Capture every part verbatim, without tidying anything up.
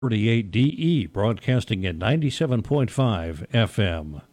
thirty-eight D E, broadcasting at ninety-seven point five F M.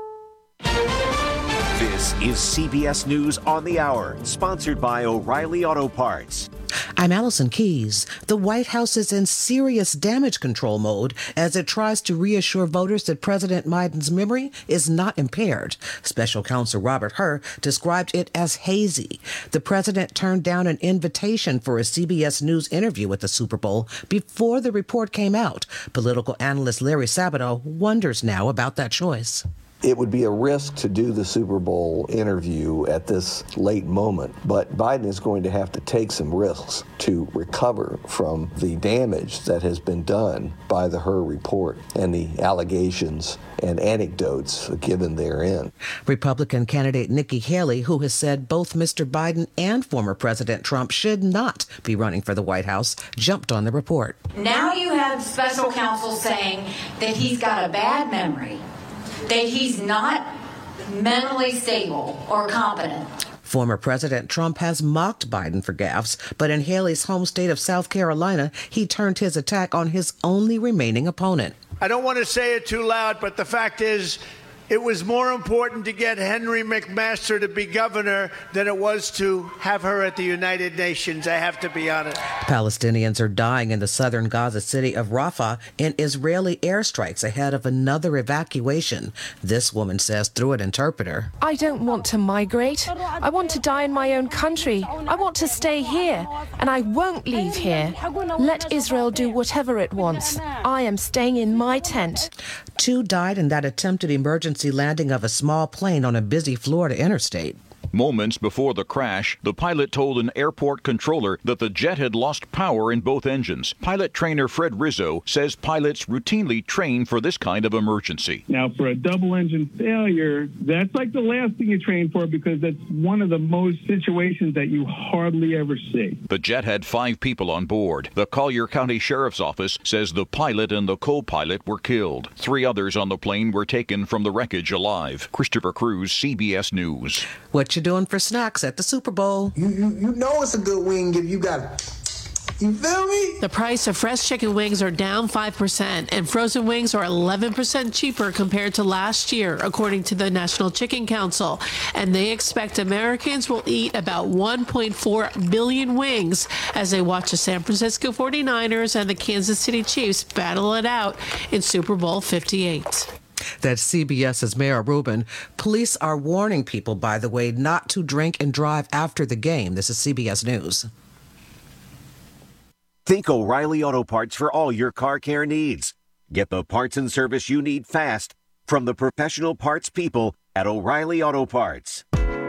This is C B S News on the Hour, sponsored by O'Reilly Auto Parts. I'm Allison Keyes. The White House is in serious damage control mode as it tries to reassure voters that President Biden's memory is not impaired. Special Counsel Robert Hur described it as hazy. The president turned down an invitation for a C B S News interview at the Super Bowl before the report came out. Political analyst Larry Sabato wonders now about that choice. It would be a risk to do the Super Bowl interview at this late moment, but Biden is going to have to take some risks to recover from the damage that has been done by the Hur report and the allegations and anecdotes given therein. Republican candidate Nikki Haley, who has said both Mister Biden and former President Trump should not be running for the White House, jumped on the report. Now you have special counsel saying that he's got a bad memory, that he's not mentally stable or competent. Former President Trump has mocked Biden for gaffes, but in Haley's home state of South Carolina, he turned his attack on his only remaining opponent. I don't want to say it too loud, but the fact is, it was more important to get Henry McMaster to be governor than it was to have her at the United Nations. I have to be honest. Palestinians are dying in the southern Gaza city of Rafah in Israeli airstrikes ahead of another evacuation. This woman says through an interpreter, I don't want to migrate. I want to die in my own country. I want to stay here, and I won't leave here. Let Israel do whatever it wants. I am staying in my tent. Two died in that attempted emergency landing of a small plane on a busy Florida interstate. Moments before the crash, the pilot told an airport controller that the jet had lost power in both engines. Pilot trainer Fred Rizzo says pilots routinely train for this kind of emergency. Now, for a double engine failure, that's like the last thing you train for because that's one of the most situations that you hardly ever see. The jet had five people on board. The Collier County Sheriff's Office says the pilot and the co-pilot were killed. Three others on the plane were taken from the wreckage alive. Christopher Cruz, C B S News. What you doing for snacks at the Super Bowl? You, you, you know it's a good wing if you got it. You feel me? The price of fresh chicken wings are down five percent, and frozen wings are eleven percent cheaper compared to last year, according to the National Chicken Council. And they expect Americans will eat about one point four billion wings as they watch the San Francisco forty-niners and the Kansas City Chiefs battle it out in Super Bowl fifty-eight. That's CBS's Mara Rubin. Police are warning people, by the way, not to drink and drive after the game. This is C B S News. Think O'Reilly Auto Parts for all your car care needs. Get the parts and service you need fast from the professional parts people at O'Reilly Auto Parts.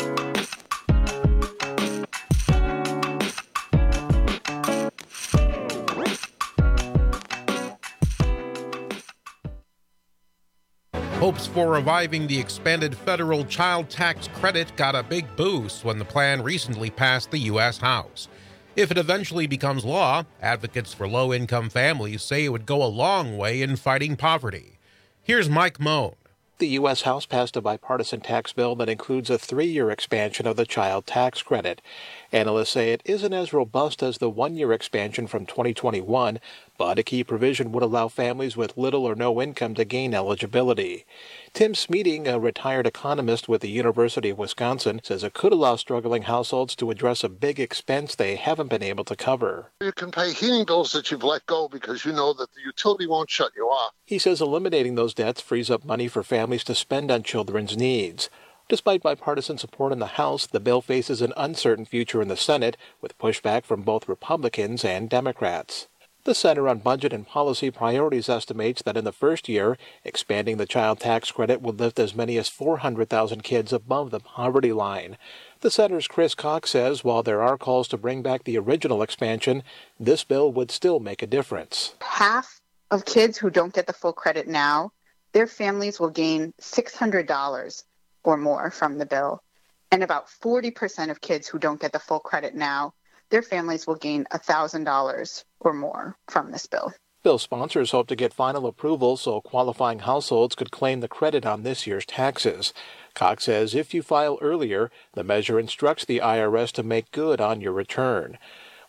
Hopes for reviving the expanded federal child tax credit got a big boost when the plan recently passed the U S House. If it eventually becomes law, advocates for low-income families say it would go a long way in fighting poverty. Here's Mike Moan. The U S House passed a bipartisan tax bill that includes a three-year expansion of the child tax credit. Analysts say it isn't as robust as the one-year expansion from twenty twenty-one, but a key provision would allow families with little or no income to gain eligibility. Tim Smeating, a retired economist with the University of Wisconsin, says it could allow struggling households to address a big expense they haven't been able to cover. You can pay heating bills that you've let go because you know that the utility won't shut you off. He says eliminating those debts frees up money for families to spend on children's needs. Despite bipartisan support in the House, the bill faces an uncertain future in the Senate, with pushback from both Republicans and Democrats. The Center on Budget and Policy Priorities estimates that in the first year, expanding the child tax credit will lift as many as four hundred thousand kids above the poverty line. The center's Chris Cox says while there are calls to bring back the original expansion, this bill would still make a difference. Half of kids who don't get the full credit now, their families will gain six hundred dollars or more from the bill. And about forty percent of kids who don't get the full credit now, their families will gain one thousand dollars or more from this bill. Bill sponsors hope to get final approval so qualifying households could claim the credit on this year's taxes. Cox says if you file earlier, the measure instructs the I R S to make good on your return.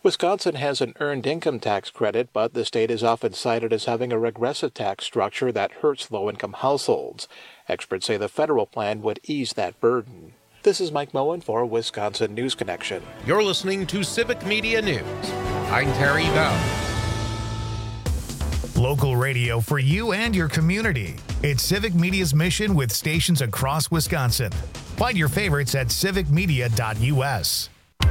Wisconsin has an earned income tax credit, but the state is often cited as having a regressive tax structure that hurts low-income households. Experts say the federal plan would ease that burden. This is Mike Moen for Wisconsin News Connection. You're listening to Civic Media News. I'm Terry Bell. Local radio for you and your community. It's Civic Media's mission with stations across Wisconsin. Find your favorites at civic media dot u s.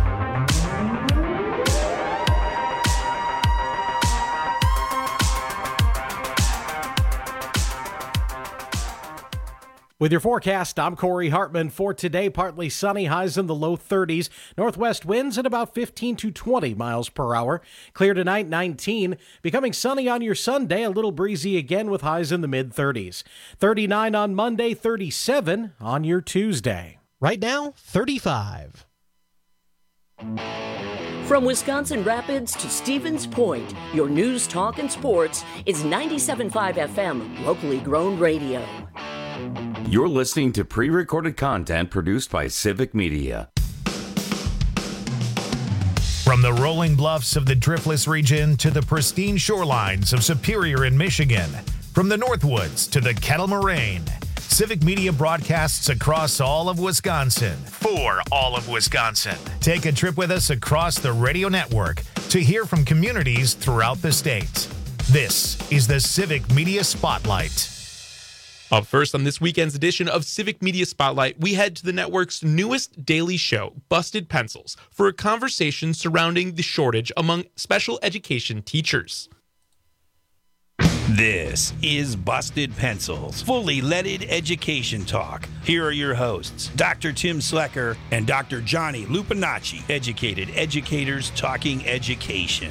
With your forecast, I'm Corey Hartman. For today, partly sunny, highs in the low thirties. Northwest winds at about fifteen to twenty miles per hour. Clear tonight, nineteen. Becoming sunny on your Sunday, a little breezy again with highs in the mid-thirties. thirty-nine on Monday, thirty-seven on your Tuesday. Right now, thirty-five. From Wisconsin Rapids to Stevens Point, your news, talk, and sports is ninety-seven point five F M, locally grown radio. You're listening to pre-recorded content produced by Civic Media. From the rolling bluffs of the Driftless region to the pristine shorelines of Superior in Michigan, from the Northwoods to the Kettle Moraine, Civic Media broadcasts across all of Wisconsin for all of Wisconsin. Take a trip with us across the radio network to hear from communities throughout the state. This is the Civic Media Spotlight. Up first on this weekend's edition of Civic Media Spotlight, we head to the network's newest daily show, Busted Pencils, for a conversation surrounding the shortage among special education teachers. This is Busted Pencils, fully leaded education talk. Here are your hosts, Doctor Tim Slecker and Doctor Johnny Lupinacci, educated educators talking education.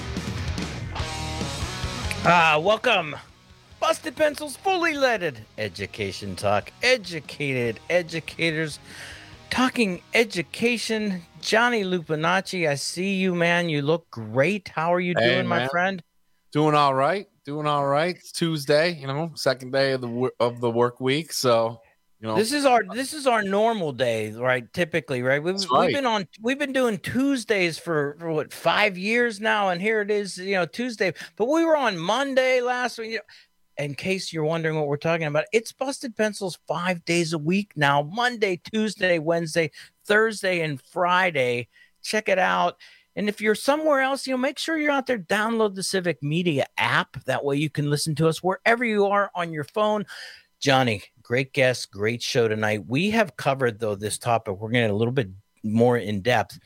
Ah, uh, welcome. Busted Pencils, fully leaded education talk. Educated educators talking education. Johnny Lupinacci, I see you, man. You look great. How are you hey, doing, man. my friend? Doing all right. Doing all right. It's Tuesday, you know, second day of the of the work week. So, you know, this is our this is our normal day, right? Typically, right? We've, right. we've been on we've been doing Tuesdays for, for what five years now, and here it is, you know, Tuesday. But we were on Monday last week. You know, in case you're wondering what we're talking about, it's Busted Pencils five days a week now. Monday, Tuesday, Wednesday, Thursday, and Friday. Check it out. And if you're somewhere else, you know, make sure you're out there, download the Civic Media app. That way you can listen to us wherever you are on your phone. Johnny, great guest, great show tonight. We have covered, though, this topic. We're going to get a little bit more in depth.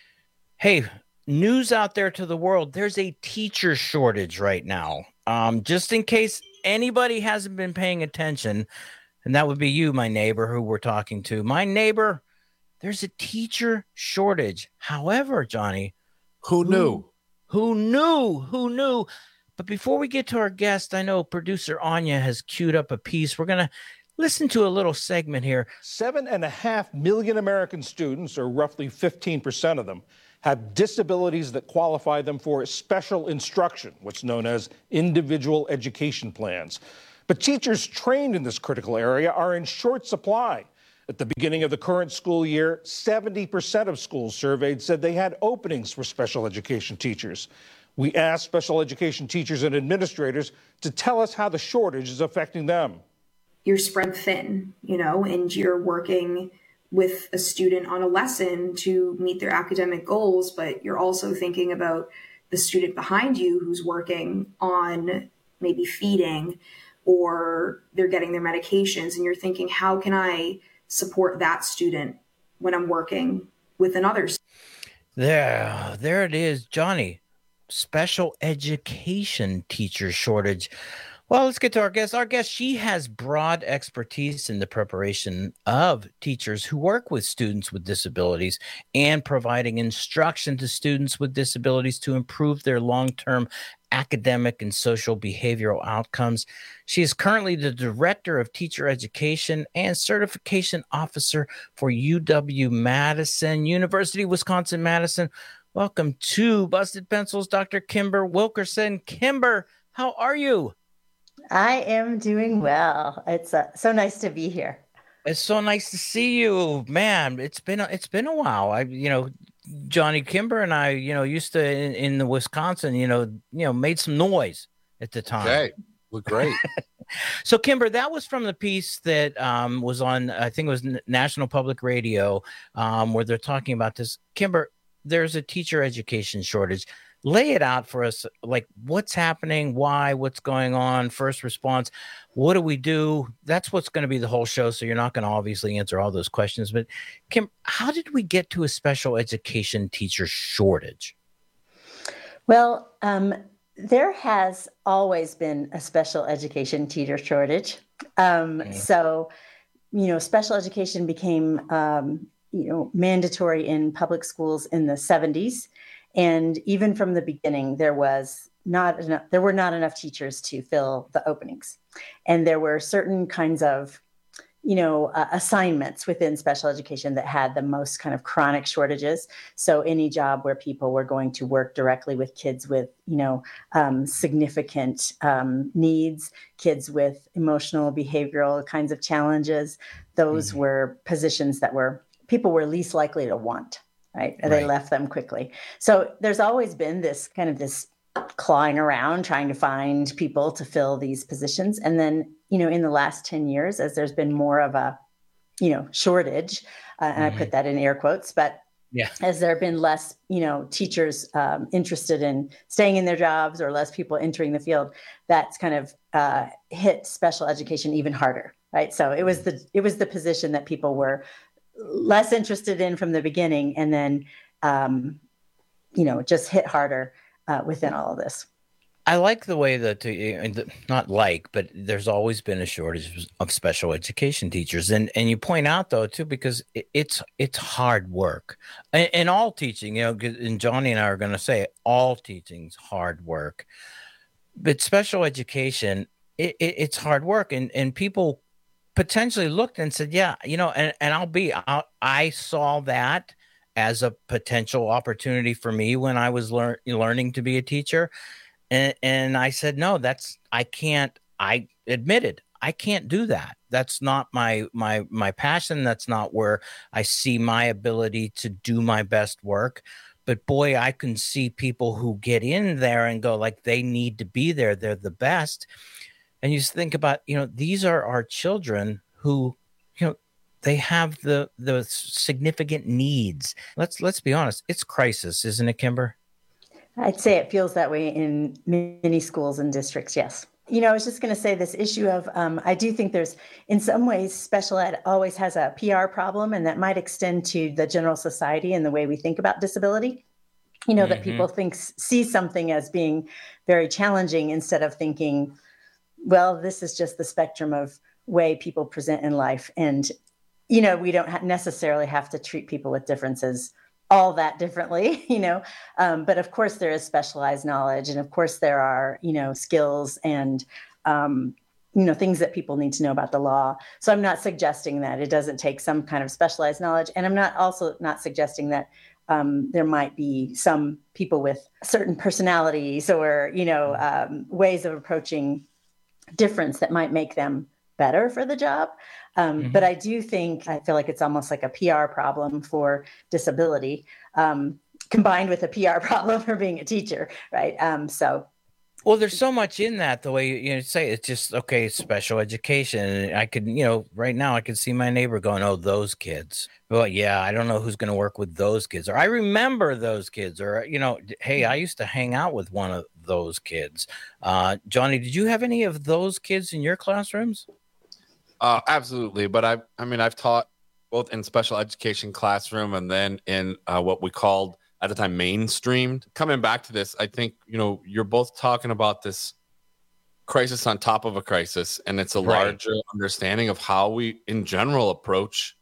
Hey, news out there to the world. There's a teacher shortage right now. Um, just in case anybody hasn't been paying attention, and that would be you, my neighbor, who we're talking to. My neighbor, there's a teacher shortage. However, Johnny, who knew? Who, who knew? Who knew? But before we get to our guest, I know producer Anya has queued up a piece. We're going to listen to a little segment here. Seven and a half million American students, or roughly fifteen percent of them, have disabilities that qualify them for special instruction, what's known as individual education plans. But teachers trained in this critical area are in short supply. At the beginning of the current school year, seventy percent of schools surveyed said they had openings for special education teachers. We asked special education teachers and administrators to tell us how the shortage is affecting them. You're spread thin, you know, and you're working with a student on a lesson to meet their academic goals, but you're also thinking about the student behind you who's working on maybe feeding, or they're getting their medications, and you're thinking, how can I support that student when I'm working with another student? There, there it is, Johnny. Special education teacher shortage. Well, let's get to our guest. Our guest, she has broad expertise in the preparation of teachers who work with students with disabilities and providing instruction to students with disabilities to improve their long-term academic and social behavioral outcomes. She is currently the Director of Teacher Education and Certification Officer for U W-Madison, University of Wisconsin-Madison. Welcome to Busted Pencils, Doctor Kimber Wilkerson. Kimber, how are you? I am doing well. It's uh, so nice to be here. It's so nice to see you, man. It's been a, it's been a while. I, you know, Johnny Kimber and I, you know, used to in, in the Wisconsin, you know, you know, made some noise at the time. Okay, look great. So, Kimber, that was from the piece that um, was on, I think it was National Public Radio, um, where they're talking about this. Kimber, there's a teacher education shortage. Lay it out for us, like what's happening, why, what's going on, first response, what do we do? That's what's going to be the whole show, so you're not going to obviously answer all those questions. But, Kim, how did we get to a special education teacher shortage? Well, um, there has always been a special education teacher shortage. Um, mm. So, you know, special education became, um, you know, mandatory in public schools in the seventies. And even from the beginning, there was not enough, there were not enough teachers to fill the openings. And there were certain kinds of, you know, uh, assignments within special education that had the most kind of chronic shortages. So any job where people were going to work directly with kids with, you know, um, significant um, needs, kids with emotional, behavioral kinds of challenges, those mm-hmm. were positions that were, people were least likely to want. Right? Right. They left them quickly. So there's always been this kind of this clawing around, trying to find people to fill these positions. And then, you know, in the last ten years, as there's been more of a, you know, shortage, uh, and mm-hmm. I put that in air quotes, but yeah, as there have been less, you know, teachers um, interested in staying in their jobs or less people entering the field, that's kind of uh, hit special education even harder. Right. So it was the, it was the position that people were less interested in from the beginning, and then, um, you know, just hit harder uh, within all of this. I like the way that, uh, not like, but there's always been a shortage of special education teachers. And and you point out, though, too, because it, it's it's hard work. And, and all teaching, you know, and Johnny and I are going to say all teaching's hard work. But special education, it, it, it's hard work. And, and people potentially looked and said, yeah, you know, and, and I'll be, I'll, I saw that as a potential opportunity for me when I was lear- learning to be a teacher. And, and I said, no, that's, I can't, I admitted, I can't do that. That's not my, my, my passion. That's not where I see my ability to do my best work. But boy, I can see people who get in there and go like, they need to be there. They're the best. And you think about, you know, these are our children who, you know, they have the the significant needs. Let's let's be honest. It's crisis, isn't it, Kimber? I'd say it feels that way in many schools and districts. Yes. You know, I was just going to say this issue of, um, I do think there's, in some ways, special ed always has a P R problem, and that might extend to the general society and the way we think about disability. You know, mm-hmm. that people think, see something as being very challenging instead of thinking, well, this is just the spectrum of way people present in life. And, you know, we don't ha- necessarily have to treat people with differences all that differently, you know, um, but of course there is specialized knowledge. And of course there are, you know, skills and, um, you know, things that people need to know about the law. So I'm not suggesting that it doesn't take some kind of specialized knowledge. And I'm not also not suggesting that Um, there might be some people with certain personalities or, you know, um, ways of approaching difference that might make them better for the job. Um, mm-hmm. But I do think, I feel like it's almost like a P R problem for disability, um, combined with a P R problem for being a teacher, right? Um, so. Well, there's so much in that, the way you know, say it's just, okay, special education. And I could, you know, right now I could see my neighbor going, oh, those kids. Well, yeah, I don't know who's going to work with those kids. Or I remember those kids. Or, you know, hey, I used to hang out with one of those kids. Uh, Johnny, did you have any of those kids in your classrooms? Uh, absolutely. But I, I mean, I've taught both in special education classroom and then in uh, what we called at the time mainstreamed. Coming back to this, I think, you know, you're both talking about this crisis on top of a crisis, and it's a right. larger understanding of how we in general approach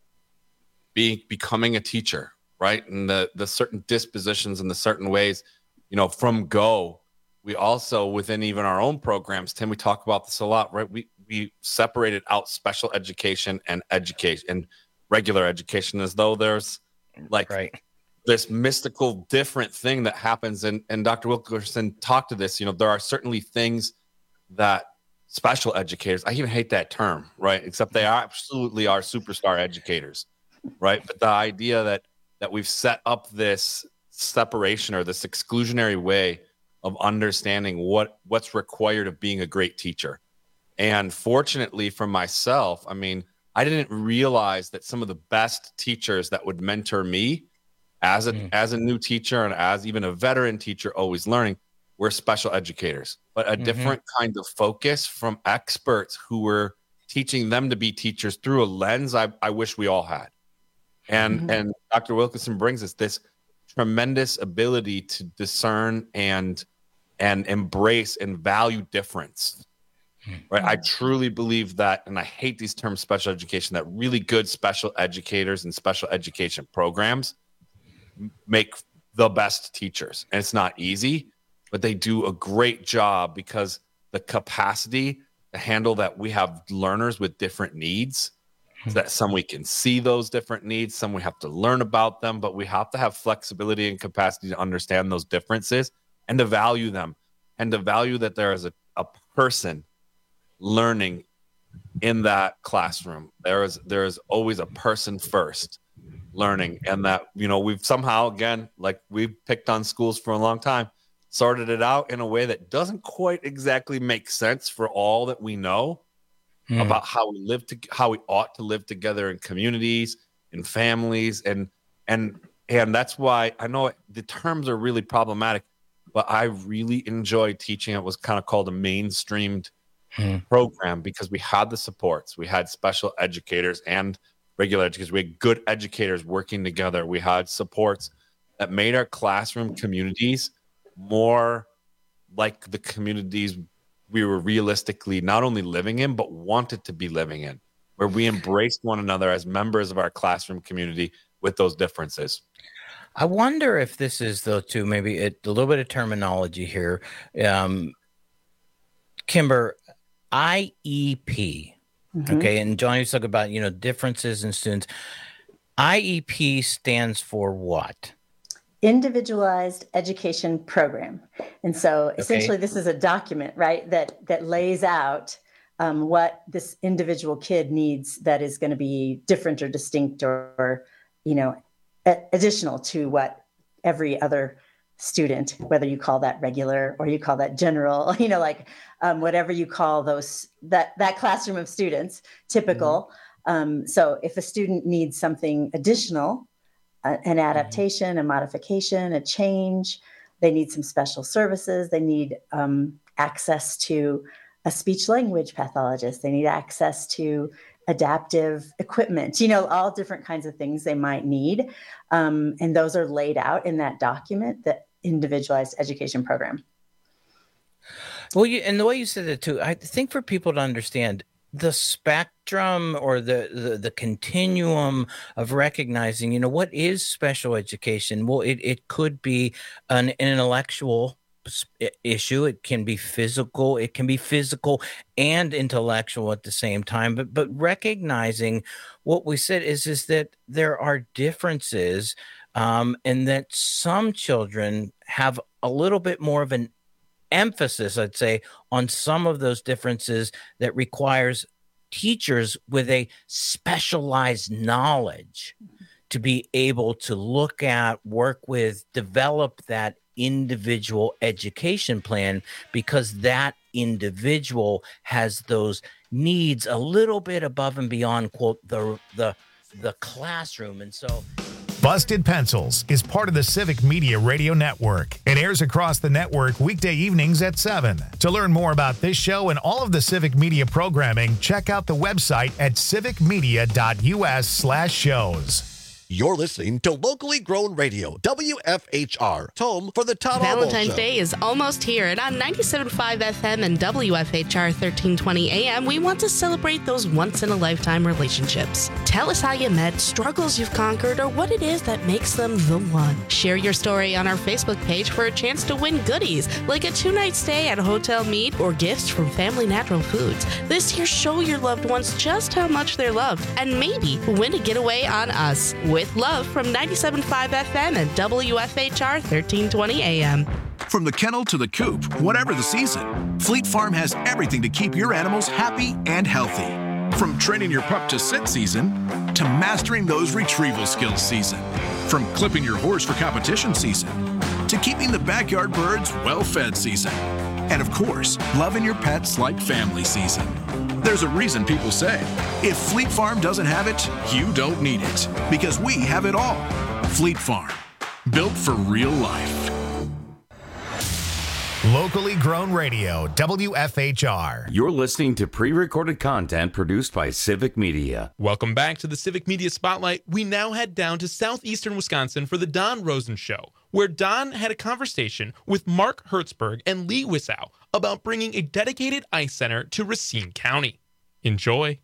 being becoming a teacher, right? And the the certain dispositions and the certain ways, you know, from go. We also, within even our own programs, Tim, we talk about this a lot, right? We we separated out special education and education and regular education as though there's like right. this mystical different thing that happens. And, and Doctor Wilkerson talked to this, you know, there are certainly things that special educators, I even hate that term, right? Except they are absolutely are superstar educators, right? But the idea that that we've set up this separation or this exclusionary way of understanding what what's required of being a great teacher. And fortunately for myself, I mean, I didn't realize that some of the best teachers that would mentor me as a mm. as a new teacher and as even a veteran teacher always learning were special educators, but a mm-hmm. different kind of focus from experts who were teaching them to be teachers through a lens I, I wish we all had. And mm-hmm. and Doctor Wilkinson brings us this tremendous ability to discern and and embrace and value difference. Right. I truly believe that, and I hate these terms special education, that really good special educators and special education programs make the best teachers. And it's not easy, but they do a great job because the capacity to handle that we have learners with different needs, so that some we can see those different needs, some we have to learn about them, but we have to have flexibility and capacity to understand those differences and to value them and to value that there is a, a person learning in that classroom. There is there is always a person first learning, and that, you know, we've somehow, again, like we've picked on schools for a long time, sorted it out in a way that doesn't quite exactly make sense for all that we know hmm. about how we live to how we ought to live together in communities, in families, and and and that's why I know the terms are really problematic, but I really enjoyed teaching. It was kind of called a mainstreamed Hmm. program because we had the supports. We had special educators and regular educators. We had good educators working together. We had supports that made our classroom communities more like the communities we were realistically not only living in, but wanted to be living in, where we embraced one another as members of our classroom community with those differences. I wonder if this is, though, too, maybe it, a little bit of terminology here. Um, Kimber, I E P, mm-hmm. okay, and Johnny was talking about, you know, differences in students. I E P stands for what? Individualized Education Program. And so essentially okay. this is a document, right, that that lays out um, what this individual kid needs that is going to be different or distinct or, or you know, a- additional to what every other student, whether you call that regular or you call that general, you know, like um, whatever you call those, that, that classroom of students, typical. Mm-hmm. Um, so if a student needs something additional, uh, an adaptation, mm-hmm. a modification, a change, they need some special services, they need um, access to a speech language pathologist, they need access to adaptive equipment, you know, all different kinds of things they might need. Um, and those are laid out in that document, the Individualized Education Program. Well, you, and the way you said it too, I think for people to understand the spectrum or the, the, the continuum of recognizing, you know, what is special education? Well, it, it could be an, an intellectual issue. It can be physical. It can be physical and intellectual at the same time. But but recognizing what we said is is that there are differences, um, and that some children have a little bit more of an emphasis, I'd say, on some of those differences that requires teachers with a specialized knowledge to be able to look at, work with, develop that individual education plan, because that individual has those needs a little bit above and beyond, quote, the the the classroom. And so Busted Pencils is part of the Civic Media Radio Network and airs across the network weekday evenings at seven. To learn more about this show and all of the Civic Media programming, check out the website at civicmedia.us slash shows. You're listening to locally grown radio, W F H R, home for the Todd Valentine's Show. Day is almost here, and on ninety-seven point five F M and W F H R thirteen twenty A M, we want to celebrate those once-in-a-lifetime relationships. Tell us how you met, struggles you've conquered, or what it is that makes them the one. Share your story on our Facebook page for a chance to win goodies, like a two-night stay at Hotel Mead or gifts from Family Natural Foods. This year, show your loved ones just how much they're loved, and maybe win a getaway on us. With love from ninety-seven point five F M and W F H R thirteen twenty A M. From the kennel to the coop, whatever the season, Fleet Farm has everything to keep your animals happy and healthy. From training your pup to sit season to mastering those retrieval skills season. From clipping your horse for competition season to keeping the backyard birds well-fed season. And of course, loving your pets like family season. There's a reason people say, if Fleet Farm doesn't have it, you don't need it. Because we have it all. Fleet Farm, built for real life. Locally grown radio, W F H R. You're listening to pre-recorded content produced by Civic Media. Welcome back to the Civic Media Spotlight. We now head down to southeastern Wisconsin for the Don Rosen Show, where Don had a conversation with Mark Hertzberg and Lee Wisow about bringing a dedicated ice center to Racine County. Enjoy.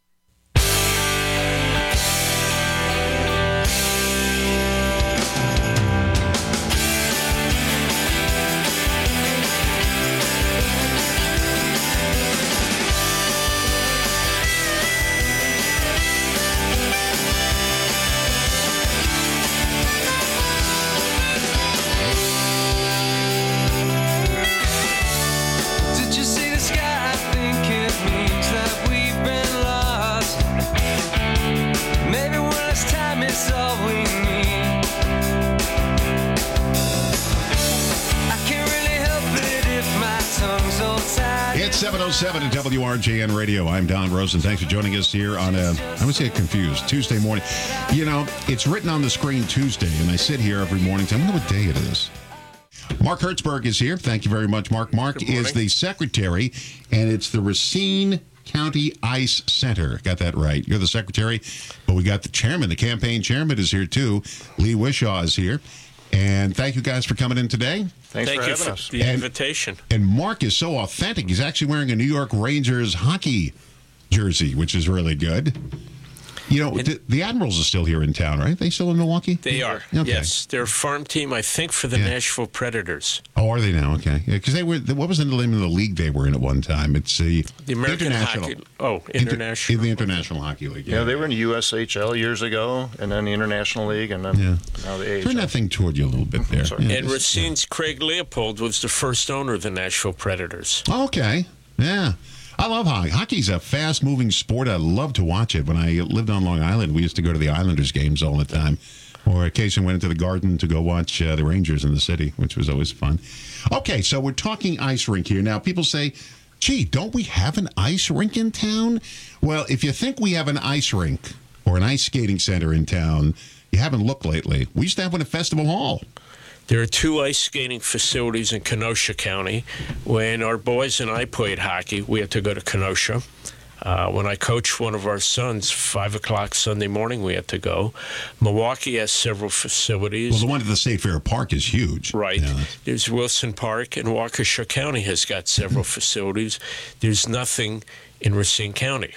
It's seven oh seven at W R J N Radio. I'm Don Rosen. Thanks for joining us here on a, I would say confused, Tuesday morning. You know, it's written on the screen Tuesday, and I sit here every morning. I wonder what day it is. Mark Hertzberg is here. Thank you very much, Mark. Mark is the secretary, and it's the Racine County Ice Center. Got that right. You're the secretary, but we got the chairman. The campaign chairman is here, too. Lee Wisow is here. And thank you guys for coming in today. Thanks Thank for having for us. The and, invitation. And Mark is so authentic. He's actually wearing a New York Rangers hockey jersey, which is really good. You know, the, the Admirals are still here in town, right? They still in Milwaukee? They are. Okay. Yes, they're a farm team, I think, for the yeah. Nashville Predators. Oh, are they now? Okay, yeah, because they were. What was the name of the league they were in at one time? It's the, the American International. Hockey. Oh, International. Inter, the International Hockey League. Yeah. yeah, they were in the U S H L years ago, and then the International League, and then yeah. now the A H L. Turn that thing toward you a little bit there. Yeah, and Racine's yeah. Craig Leopold was the first owner of the Nashville Predators. Oh, okay. Yeah. I love hockey. Hockey's a fast-moving sport. I love to watch it. When I lived on Long Island, we used to go to the Islanders games all the time. Or occasionally went into the Garden to go watch uh, the Rangers in the city, which was always fun. Okay, so we're talking ice rink here. Now, people say, gee, don't we have an ice rink in town? Well, if you think we have an ice rink or an ice skating center in town, you haven't looked lately. We used to have one at Festival Hall. There are two ice skating facilities in Kenosha County. When our boys and I played hockey, we had to go to Kenosha. Uh, when I coached one of our sons, five o'clock Sunday morning, we had to go. Milwaukee has several facilities. Well, the one at the State Fair Park is huge. Right. Yeah. There's Wilson Park, and Waukesha County has got several facilities. There's nothing in Racine County.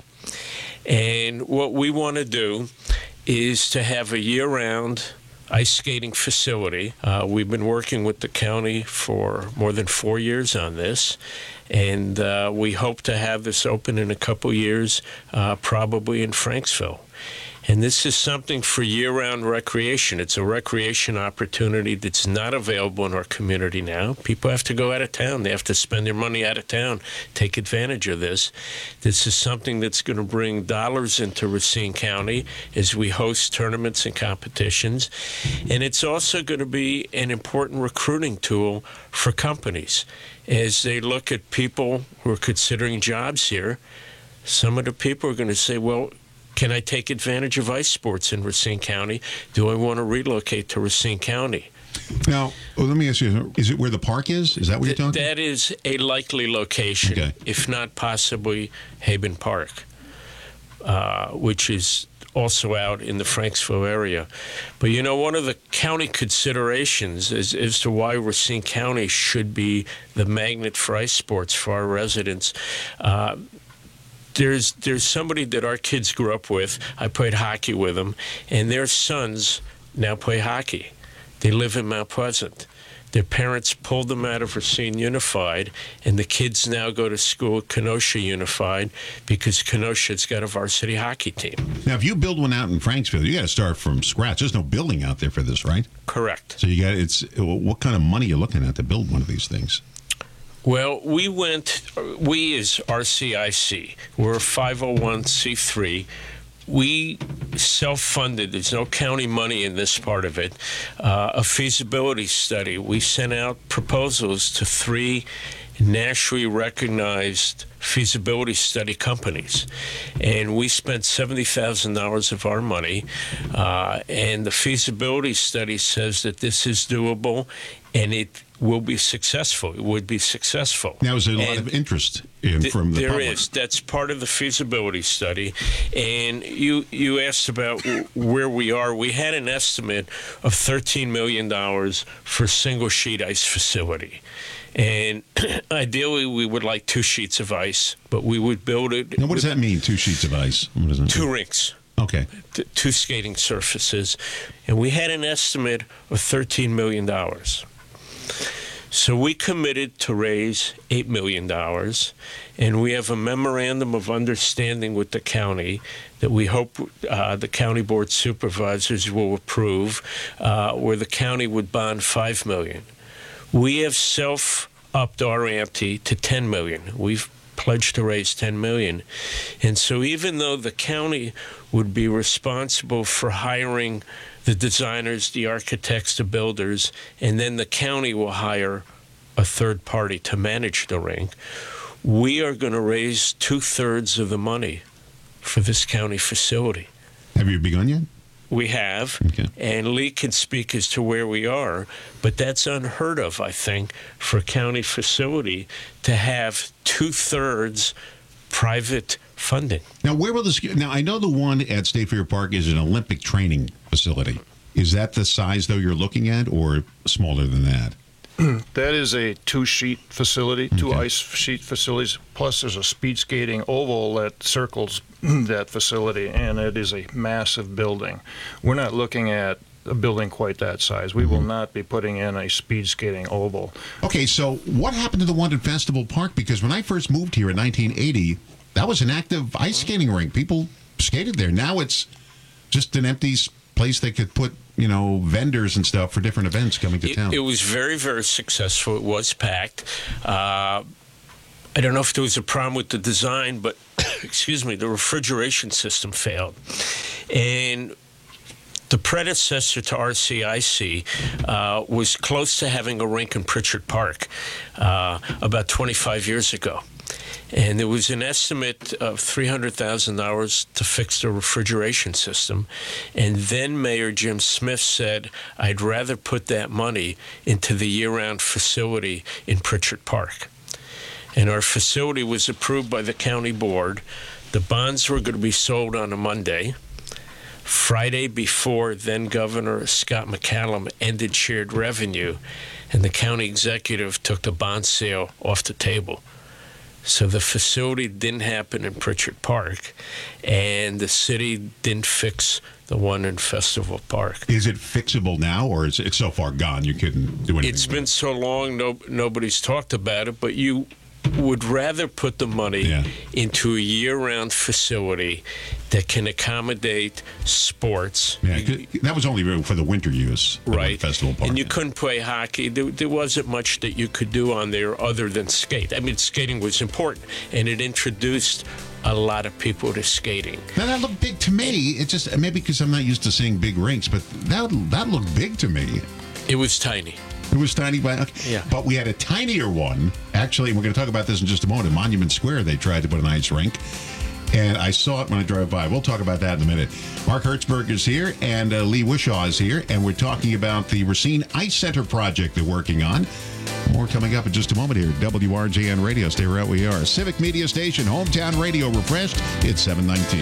And what we want to do is to have a year-round ice skating facility. Uh, we've been working with the county for more than four years on this, and uh, we hope to have this open in a couple years, uh, probably in Franksville. And this is something for year-round recreation. It's a recreation opportunity that's not available in our community now. People have to go out of town. They have to spend their money out of town, take advantage of this. This is something that's going to bring dollars into Racine County as we host tournaments and competitions. And it's also going to be an important recruiting tool for companies. As they look at people who are considering jobs here, some of the people are going to say, well, can I take advantage of ice sports in Racine County? Do I want to relocate to Racine County? Now, well, let me ask you, is it where the park is? Is that what you're talking about? That is a likely location, okay. If not possibly Haben Park, uh, which is also out in the Franksville area. But, you know, one of the county considerations is, as to why Racine County should be the magnet for ice sports for our residents. Uh, There's there's somebody that our kids grew up with. I played hockey with them, and their sons now play hockey. They live in Mount Pleasant. Their parents pulled them out of Racine Unified, and the kids now go to school at Kenosha Unified because Kenosha's got a varsity hockey team. Now, if you build one out in Franksville, you got to start from scratch. There's no building out there for this, right? Correct. So you got it's what kind of money you're looking at to build one of these things? Well, we went, we as R C I C, we're a five oh one c three. we self-funded, there's no county money in this part of it, uh, a feasibility study. We sent out proposals to three nationally recognized feasibility study companies, and we spent seventy thousand dollars of our money, uh, and the feasibility study says that this is doable and it will be successful. It would be successful. Now, is there a lot And of interest in, th- from the there public? is. That's part of the feasibility study. And you you asked about w- where we are. We had an estimate of thirteen million dollars for a single sheet ice facility. And ideally, we would like two sheets of ice, but we would build it. Now, what does that mean, two sheets of ice? What does that Two mean? rinks. Okay. T- two skating surfaces. And we had an estimate of thirteen million dollars. So we committed to raise eight million dollars, and we have a memorandum of understanding with the county that we hope uh, the county board supervisors will approve, uh, where the county would bond five million dollars. We have self-upped our ante to ten million dollars. We've pledged to raise ten million dollars. And so even though the county would be responsible for hiring the designers, the architects, the builders, and then the county will hire a third party to manage the rink, we are going to raise two-thirds of the money for this county facility. Have you begun yet? We have, okay. And Lee can speak as to where we are, but that's unheard of, I think, for a county facility to have two-thirds private funding. Now, where will this? Now, I know the one at State Fair Park is an Olympic training facility. Is that the size, though, you're looking at, or smaller than that? That is a two-sheet facility, two Okay. ice sheet facilities, plus there's a speed skating oval that circles that facility, and it is a massive building. We're not looking at a building quite that size. We will not be putting in a speed skating oval. Okay, so what happened to the one at Festival Park? Because when I first moved here in nineteen eighty, that was an active ice skating rink. People skated there. Now it's just an empty s- place they could put, you know, vendors and stuff for different events coming to It, town. it was very, very successful. It was packed. Uh, I don't know if there was a problem with the design, but, excuse me, the refrigeration system failed. And the predecessor to R C I C uh, was close to having a rink in Pritchard Park uh, about twenty-five years ago. And there was an estimate of three hundred thousand dollars to fix the refrigeration system. And then Mayor Jim Smith said, I'd rather put that money into the year-round facility in Pritchard Park. And our facility was approved by the county board. The bonds were going to be sold on a Monday. Friday before then Governor Scott McCallum ended shared revenue, and the county executive took the bond sale off the table. So the facility didn't happen in Pritchard Park, and the city didn't fix the one in Festival Park. Is it fixable now, or is it so far gone you couldn't do anything? It's been so long, no, nobody's talked about it, but you would rather put the money Yeah. into a year-round facility that can accommodate sports. Yeah, 'cause that was only really for the winter use. of Right. Festival Park. And you couldn't play hockey. There, there wasn't much that you could do on there other than skate. I mean, skating was important, and it introduced a lot of people to skating. Now, that looked big to me. It's just maybe because I'm not used to seeing big rinks, but that that looked big to me. It was tiny. It was tiny, but okay. Yeah. But we had a tinier one. Actually, we're going to talk about this in just a moment. In Monument Square, they tried to put an ice rink, and I saw it when I drove by. We'll talk about that in a minute. Mark Hertzberg is here, and uh, Lee Wishaw is here, and we're talking about the Racine Ice Center project they're working on. More coming up in just a moment here at W R J N Radio. Stay right where we are. Civic Media Station, Hometown Radio refreshed. It's seven nineteen.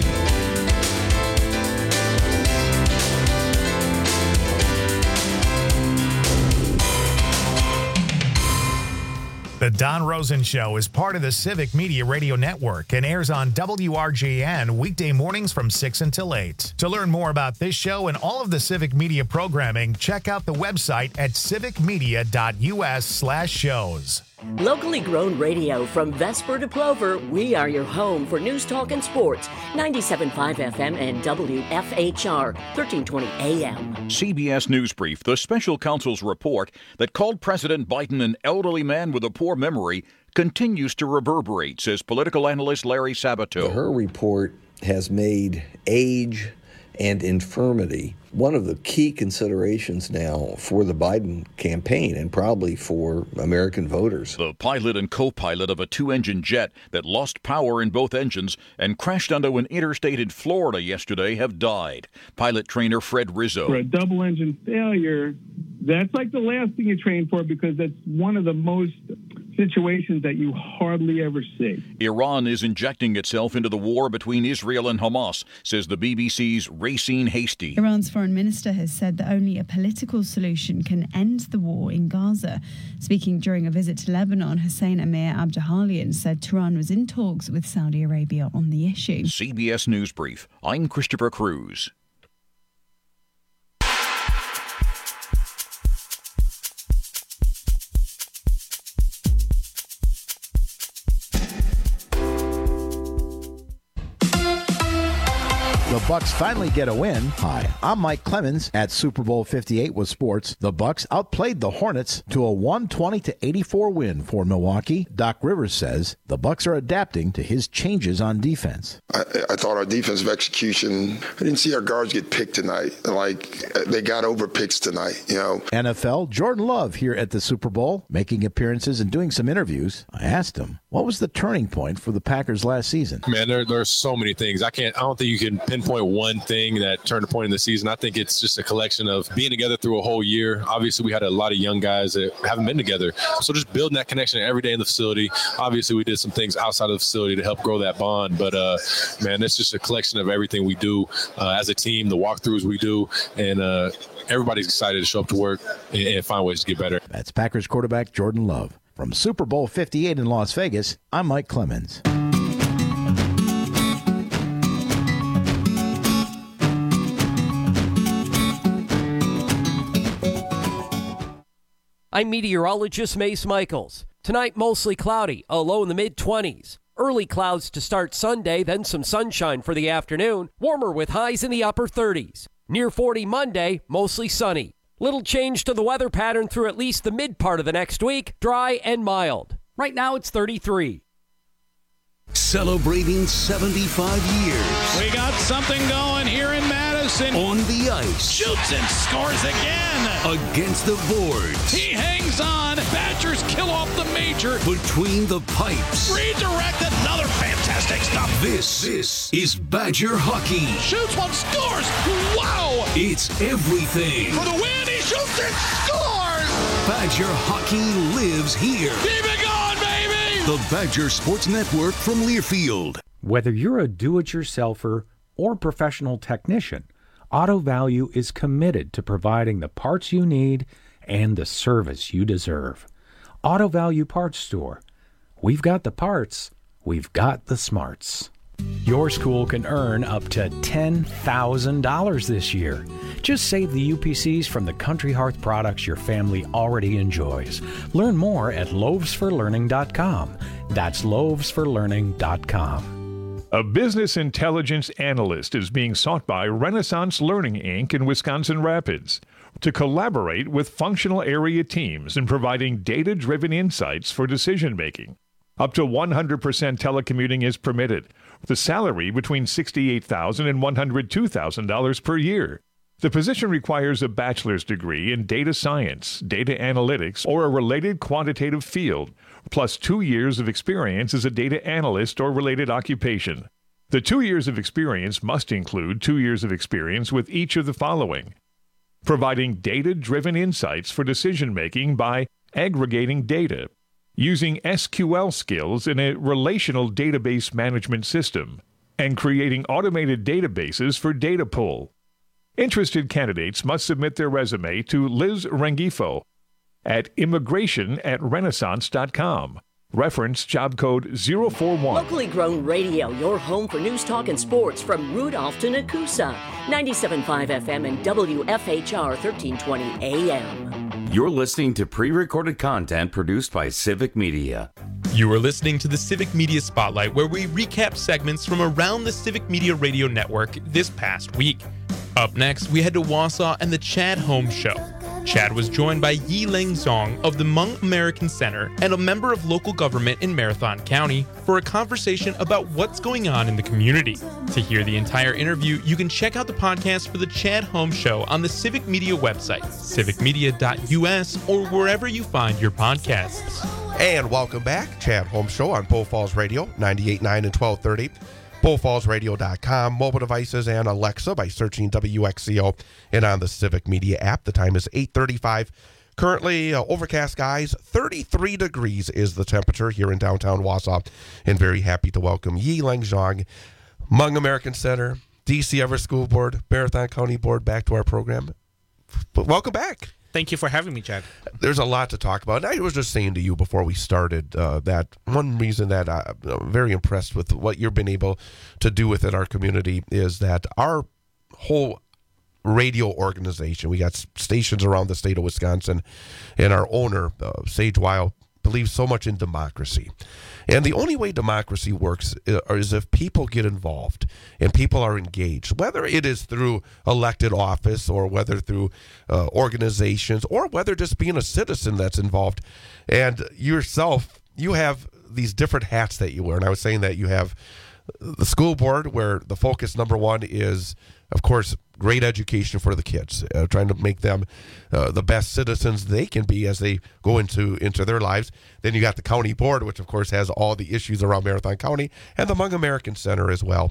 The Don Rosen Show is part of the Civic Media Radio Network and airs on W R J N weekday mornings from six until eight. To learn more about this show and all of the Civic Media programming, check out the website at civicmedia.us slash shows. Locally grown radio from Vesper to Plover, we are your home for news, talk, and sports. ninety-seven point five F M and W F H R, thirteen twenty A M. C B S News Brief, the special counsel's report that called President Biden an elderly man with a poor memory continues to reverberate, says political analyst Larry Sabato. Her report has made age and infirmity one of the key considerations now for the Biden campaign and probably for American voters. The pilot and co-pilot of a two-engine jet that lost power in both engines and crashed onto an interstate in Florida yesterday have died. Pilot trainer Fred Rizzo. For a double-engine failure, that's like the last thing you train for because that's one of the most situations that you hardly ever see. Iran is injecting itself into the war between Israel and Hamas, says the B B C's Racine Hasty. Iran's foreign minister has said that only a political solution can end the war in Gaza. Speaking during a visit to Lebanon, Hussein Amir Abdullahian said Tehran was in talks with Saudi Arabia on the issue. C B S News Brief. I'm Christopher Cruz. The Bucks finally get a win. Hi, I'm Mike Clemens at Super Bowl fifty-eight with sports. The Bucks outplayed the Hornets to a one twenty to eighty-four win for Milwaukee. Doc Rivers says the Bucks are adapting to his changes on defense. I, I thought our defensive execution, I didn't see our guards get picked tonight. Like, they got over picks tonight, you know. N F L, Jordan Love here at the Super Bowl, making appearances and doing some interviews. I asked him, what was the turning point for the Packers last season? Man, there, there's so many things. I can't, I don't think you can pinpoint one thing that turned a point in the season. I think it's just a collection of being together through a whole year. Obviously, we had a lot of young guys that haven't been together. So just building that connection every day in the facility. Obviously, we did some things outside of the facility to help grow that bond. But, uh, man, it's just a collection of everything we do uh, as a team, the walkthroughs we do. And uh, everybody's excited to show up to work and, and find ways to get better. That's Packers quarterback Jordan Love. From Super Bowl fifty-eight in Las Vegas, I'm Mike Clemens. I'm meteorologist Mace Michaels. Tonight, mostly cloudy, a low in the mid-twenties. Early clouds to start Sunday, then some sunshine for the afternoon. Warmer with highs in the upper thirties. Near forty Monday, mostly sunny. Little change to the weather pattern through at least the mid part of the next week, dry and mild. Right now, it's thirty-three. Celebrating seventy-five years. We got something going here in Madison. On the ice. Shoots and scores again. Against the boards. He hangs on. Badgers kill off the major. Between the pipes. Redirect, another fantastic stop. This, this is Badger hockey. Shoots one, scores. Wow. It's everything. For the win, he shoots and scores. Badger hockey lives here. Keep it going, baby. The Badger Sports Network from Learfield. Whether you're a do-it-yourselfer or professional technician, Auto Value is committed to providing the parts you need and the service you deserve. Auto Value Parts Store. We've got the parts. We've got the smarts. Your school can earn up to ten thousand dollars this year. Just save the U P Cs from the Country Hearth products your family already enjoys. Learn more at loaves for learning dot com. That's loaves for learning dot com. A business intelligence analyst is being sought by Renaissance Learning, Incorporated in Wisconsin Rapids to collaborate with functional area teams in providing data-driven insights for decision-making. Up to one hundred percent telecommuting is permitted, with a salary between sixty-eight thousand dollars and one hundred two thousand dollars per year. The position requires a bachelor's degree in data science, data analytics, or a related quantitative field, plus two years of experience as a data analyst or related occupation. The two years of experience must include two years of experience with each of the following: providing data-driven insights for decision-making by aggregating data, using S Q L skills in a relational database management system, and creating automated databases for data pull. Interested candidates must submit their resume to Liz Rengifo at immigration at renaissance dot com. Reference job code zero four one. Locally grown radio, your home for news, talk, and sports from Rudolph to Nakusa. ninety-seven point five F M and W F H R thirteen twenty A M. You're listening to pre-recorded content produced by Civic Media. You are listening to the Civic Media Spotlight, where we recap segments from around the Civic Media Radio Network this past week. Up next, we head to Wausau and the Chad Holmes Show. Chad was joined by Yi Ling Zong of the Hmong American Center and a member of local government in Marathon County for a conversation about what's going on in the community. To hear the entire interview, you can check out the podcast for the Chad Holmes Show on the Civic Media website, civic media dot u s, or wherever you find your podcasts. And welcome back, Chad Holmes Show on Bull Falls Radio, ninety-eight point nine and twelve thirty. bull falls radio dot com, mobile devices, and Alexa by searching W X C O, and on the Civic Media app. The time is eight thirty-five. Currently, uh, overcast skies, thirty-three degrees is the temperature here in downtown Wausau. And very happy to welcome Yi Ling Zong, Hmong American Center, D C Everett School Board, Marathon County Board, back to our program. But welcome back. Thank you for having me, Chad. There's a lot to talk about. And I was just saying to you before we started uh, that one reason that I'm very impressed with what you've been able to do within our community is that our whole radio organization, we got stations around the state of Wisconsin, and our owner, uh, Sage Weil, believes so much in democracy. And the only way democracy works is if people get involved and people are engaged, whether it is through elected office or whether through uh, organizations or whether just being a citizen that's involved. And yourself, you have these different hats that you wear. And I was saying that you have the school board where the focus number one is, of course, great education for the kids, uh, trying to make them uh, the best citizens they can be as they go into into their lives. Then you got the county board, which of course has all the issues around Marathon County, and the Hmong American Center as well.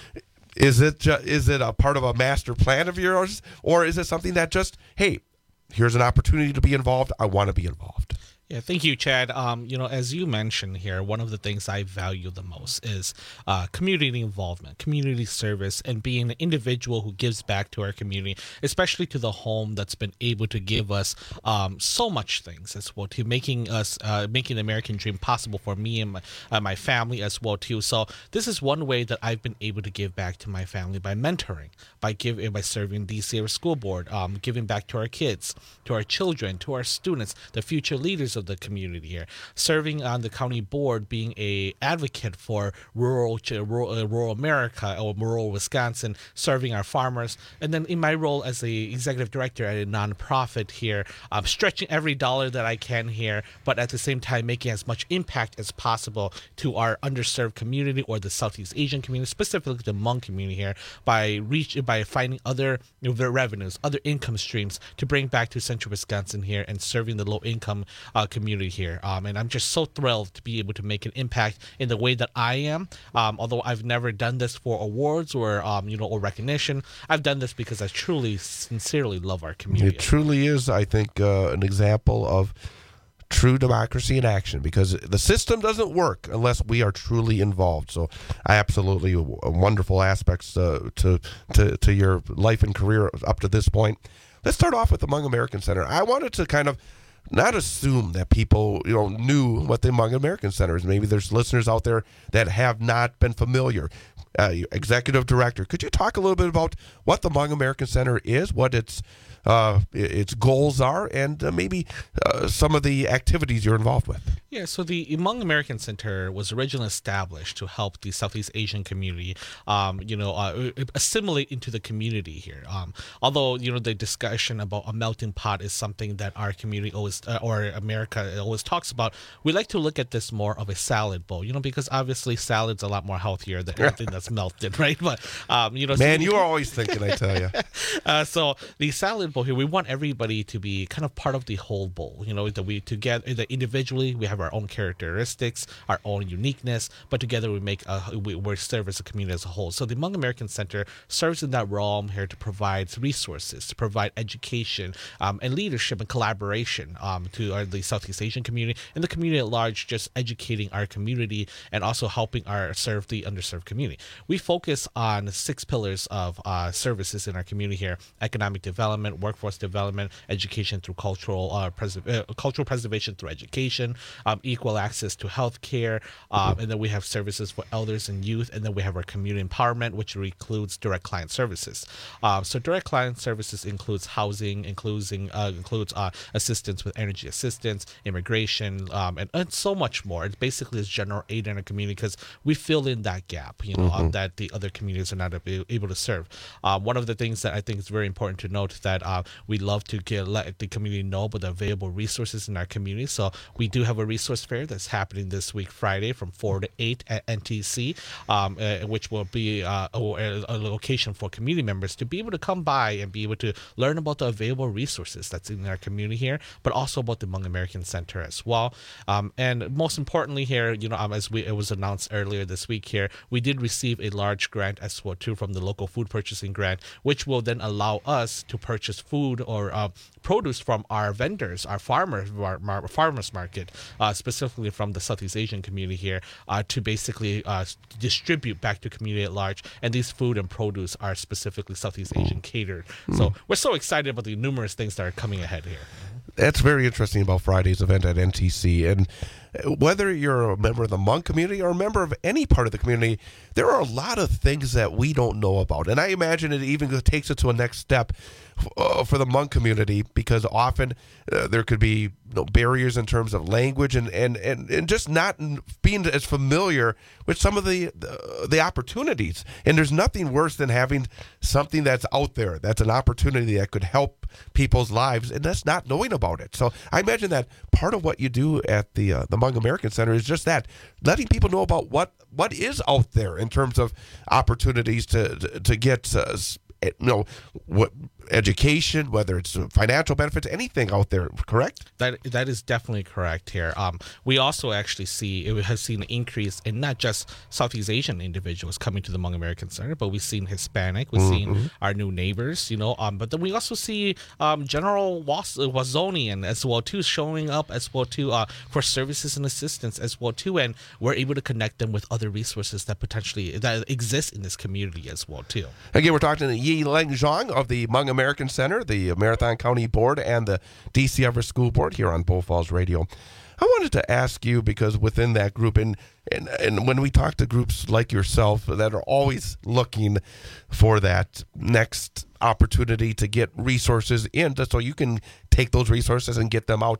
Is it ju- is it a part of a master plan of yours, or is it something that just, hey, here's an opportunity to be involved, I want to be involved? Yeah, thank you, Chad. Um, you know, as you mentioned here, one of the things I value the most is uh, community involvement, community service, and being an individual who gives back to our community, especially to the home that's been able to give us um, so much things as well, to making us, uh, making the American dream possible for me and my, uh, my family as well too. So this is one way that I've been able to give back to my family by mentoring, by giving, by serving D C School Board, um, giving back to our kids, to our children, to our students, the future leaders of the community here, serving on the county board, being a advocate for rural rural, uh, rural America or rural Wisconsin, serving our farmers, and then in my role as the executive director at a nonprofit here, um, stretching every dollar that I can here, but at the same time making as much impact as possible to our underserved community or the Southeast Asian community, specifically the Hmong community here, by reach by finding other you know, revenues, other income streams to bring back to Central Wisconsin here and serving the low income uh, community here. Um, and I'm just so thrilled to be able to make an impact in the way that I am. Um, although I've never done this for awards or um, you know or recognition, I've done this because I truly, sincerely love our community. It truly is, I think, uh, an example of true democracy in action, because the system doesn't work unless we are truly involved. So I absolutely wonderful aspects uh, to, to to your life and career up to this point. Let's start off with the Hmong American Center. I wanted to kind of not assume that people, you know, knew what the Hmong American Center is. Maybe there's listeners out there that have not been familiar. Uh, Executive Director, could you talk a little bit about what the Hmong American Center is, what its uh, its goals are, and uh, maybe uh, some of the activities you're involved with? Yeah, so the Hmong American Center was originally established to help the Southeast Asian community, um, you know, uh, assimilate into the community here. Um, although, you know, the discussion about a melting pot is something that our community always, uh, or America always talks about, we like to look at this more of a salad bowl, you know, because obviously salad's a lot more healthier than anything that's melted, right? But, um, you know. Man, so, you are always thinking, I tell you. uh, so the salad bowl here, we want everybody to be kind of part of the whole bowl, you know, that we together, that individually we have our own characteristics, our own uniqueness, but together we make a, we, we serve as a community as a whole. So the Hmong American Center serves in that realm here to provide resources, to provide education um, and leadership and collaboration um, to our, the Southeast Asian community and the community at large, just educating our community and also helping our serve the underserved community. We focus on six pillars of uh, services in our community here: economic development, workforce development, education through cultural uh, pres- uh, cultural preservation through education, um, equal access to health care, um, and then we have services for elders and youth, and then we have our community empowerment, which includes direct client services. Um, so direct client services includes housing, including uh, includes uh, assistance with energy assistance, immigration, um, and, and so much more. It basically is general aid in our community because we fill in that gap, you know, Mm-hmm. um, that the other communities are not able, able to serve. Uh, one of the things that I think is very important to note that uh, we love to get, let the community know about the available resources in our community. So we do have a resource fair that's happening this week, Friday, from four to eight at N T C, um, uh, which will be uh, a, a location for community members to be able to come by and be able to learn about the available resources that's in our community here, but also about the Hmong American Center as well. Um, and most importantly here, you know, um, as we it was announced earlier this week here, we did receive a large grant as well too from the local food purchasing grant, which will then allow us to purchase food or uh, produce from our vendors, our farmers, our, our farmers market, uh, specifically from the Southeast Asian community here, uh, to basically uh, distribute back to community at large. And these food and produce are specifically Southeast Asian catered. So we're so excited about the numerous things that are coming ahead here. That's very interesting about Friday's event at N T C. And whether you're a member of the Hmong community or a member of any part of the community, there are a lot of things that we don't know about. And I imagine it even takes it to a next step uh, for the Hmong community, because often uh, there could be you know, barriers in terms of language and, and, and, and just not being as familiar with some of the, the the opportunities. And there's nothing worse than having something that's out there, that's an opportunity that could help people's lives, and that's not knowing about it. So I imagine that part of what you do at the uh, the Hmong American Center is just that, letting people know about what, what is out there in terms of opportunities to to, to get uh, you know what education, whether it's financial benefits, anything out there, correct? That that is definitely correct here. Um, we also actually see it has seen an increase in not just Southeast Asian individuals coming to the Hmong American Center, but we've seen Hispanic, we've Mm-hmm. seen our new neighbors, you know. Um, but then we also see um, General Was- Wazonian as well too showing up as well too uh, for services and assistance as well too, and we're able to connect them with other resources that potentially that exist in this community as well too. Again, we're talking to Yi Leng Zhang of the Hmong American Center, the Marathon County Board, and the D C Everett School Board here on Bull Falls Radio. I wanted to ask you, because within that group, and, and and when we talk to groups like yourself that are always looking for that next opportunity to get resources in, just so you can take those resources and get them out.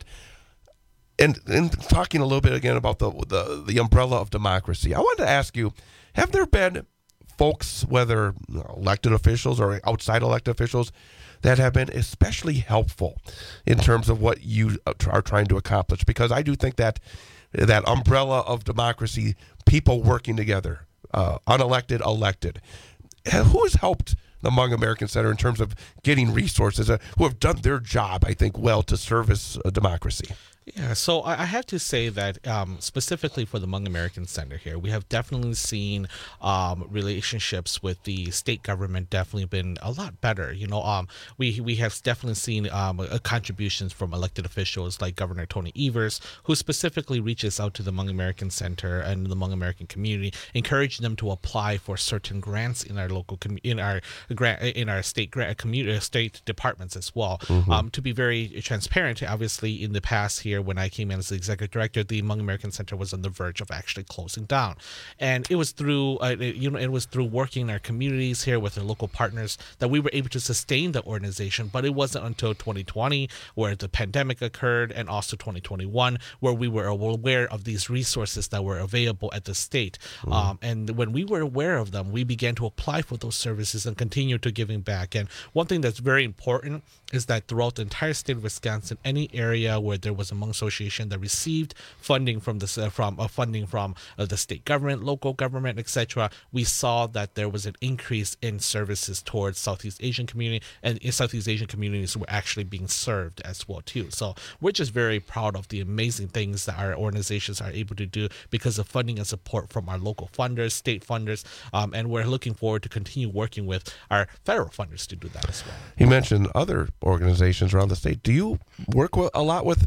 And, and talking a little bit again about the, the the umbrella of democracy, I wanted to ask you, have there been folks, whether elected officials or outside elected officials, that have been especially helpful in terms of what you are trying to accomplish? Because I do think that that umbrella of democracy, people working together, uh, unelected, elected, who has helped the Hmong American Center in terms of getting resources, uh, who have done their job, I think, well to service uh, democracy? Yeah, so I I have to say that um, specifically for the Hmong American Center here, we have definitely seen um, relationships with the state government definitely been a lot better. You know, um, we we have definitely seen um, uh, contributions from elected officials like Governor Tony Evers, who specifically reaches out to the Hmong American Center and the Hmong American community, encouraging them to apply for certain grants in our local com- in our grant in our state grant community state departments as well. Mm-hmm. Um, to be very transparent, obviously in the past here, when I came in as the executive director, the Hmong American Center was on the verge of actually closing down, and it was through uh, it, you know it was through working in our communities here with our local partners that we were able to sustain the organization. But it wasn't until twenty twenty, where the pandemic occurred, and also twenty twenty-one, where we were aware of these resources that were available at the state. Mm-hmm. Um, and when we were aware of them, we began to apply for those services and continue to giving back. And one thing that's very important is that throughout the entire state of Wisconsin, any area where there was a Hmong association that received funding from the uh, from uh, funding from uh, the state government, local government, et cetera, we saw that there was an increase in services towards Southeast Asian community, and in Southeast Asian communities were actually being served as well too. So we're just very proud of the amazing things that our organizations are able to do because of funding and support from our local funders, state funders, um, and we're looking forward to continue working with our federal funders to do that as well. You mentioned other organizations around the state. Do you work with, a lot with other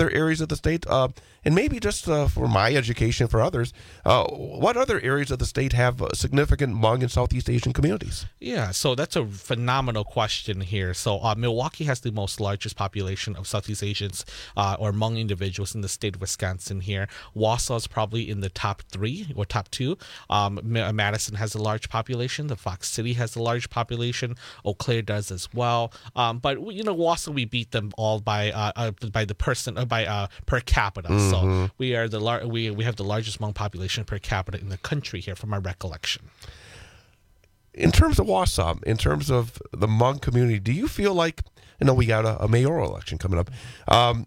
other areas of the state, uh, and maybe just uh, for my education for others, uh, what other areas of the state have uh, significant Hmong and Southeast Asian communities? Yeah, so that's a phenomenal question here. So uh, Milwaukee has the most largest population of Southeast Asians uh, or Hmong individuals in the state of Wisconsin here. Wausau is probably in the top three or top two. Um, Madison has a large population. The Fox City has a large population. Eau Claire does as well. Um, but you know, Wausau, we beat them all by uh, uh, by the person uh, by uh, per capita. Mm-hmm. So we are the lar- we we have the largest Hmong population per capita in the country here, from our recollection. In terms of Wausau, in terms of the Hmong community, do you feel like, you know, we got a, a mayoral election coming up? Um,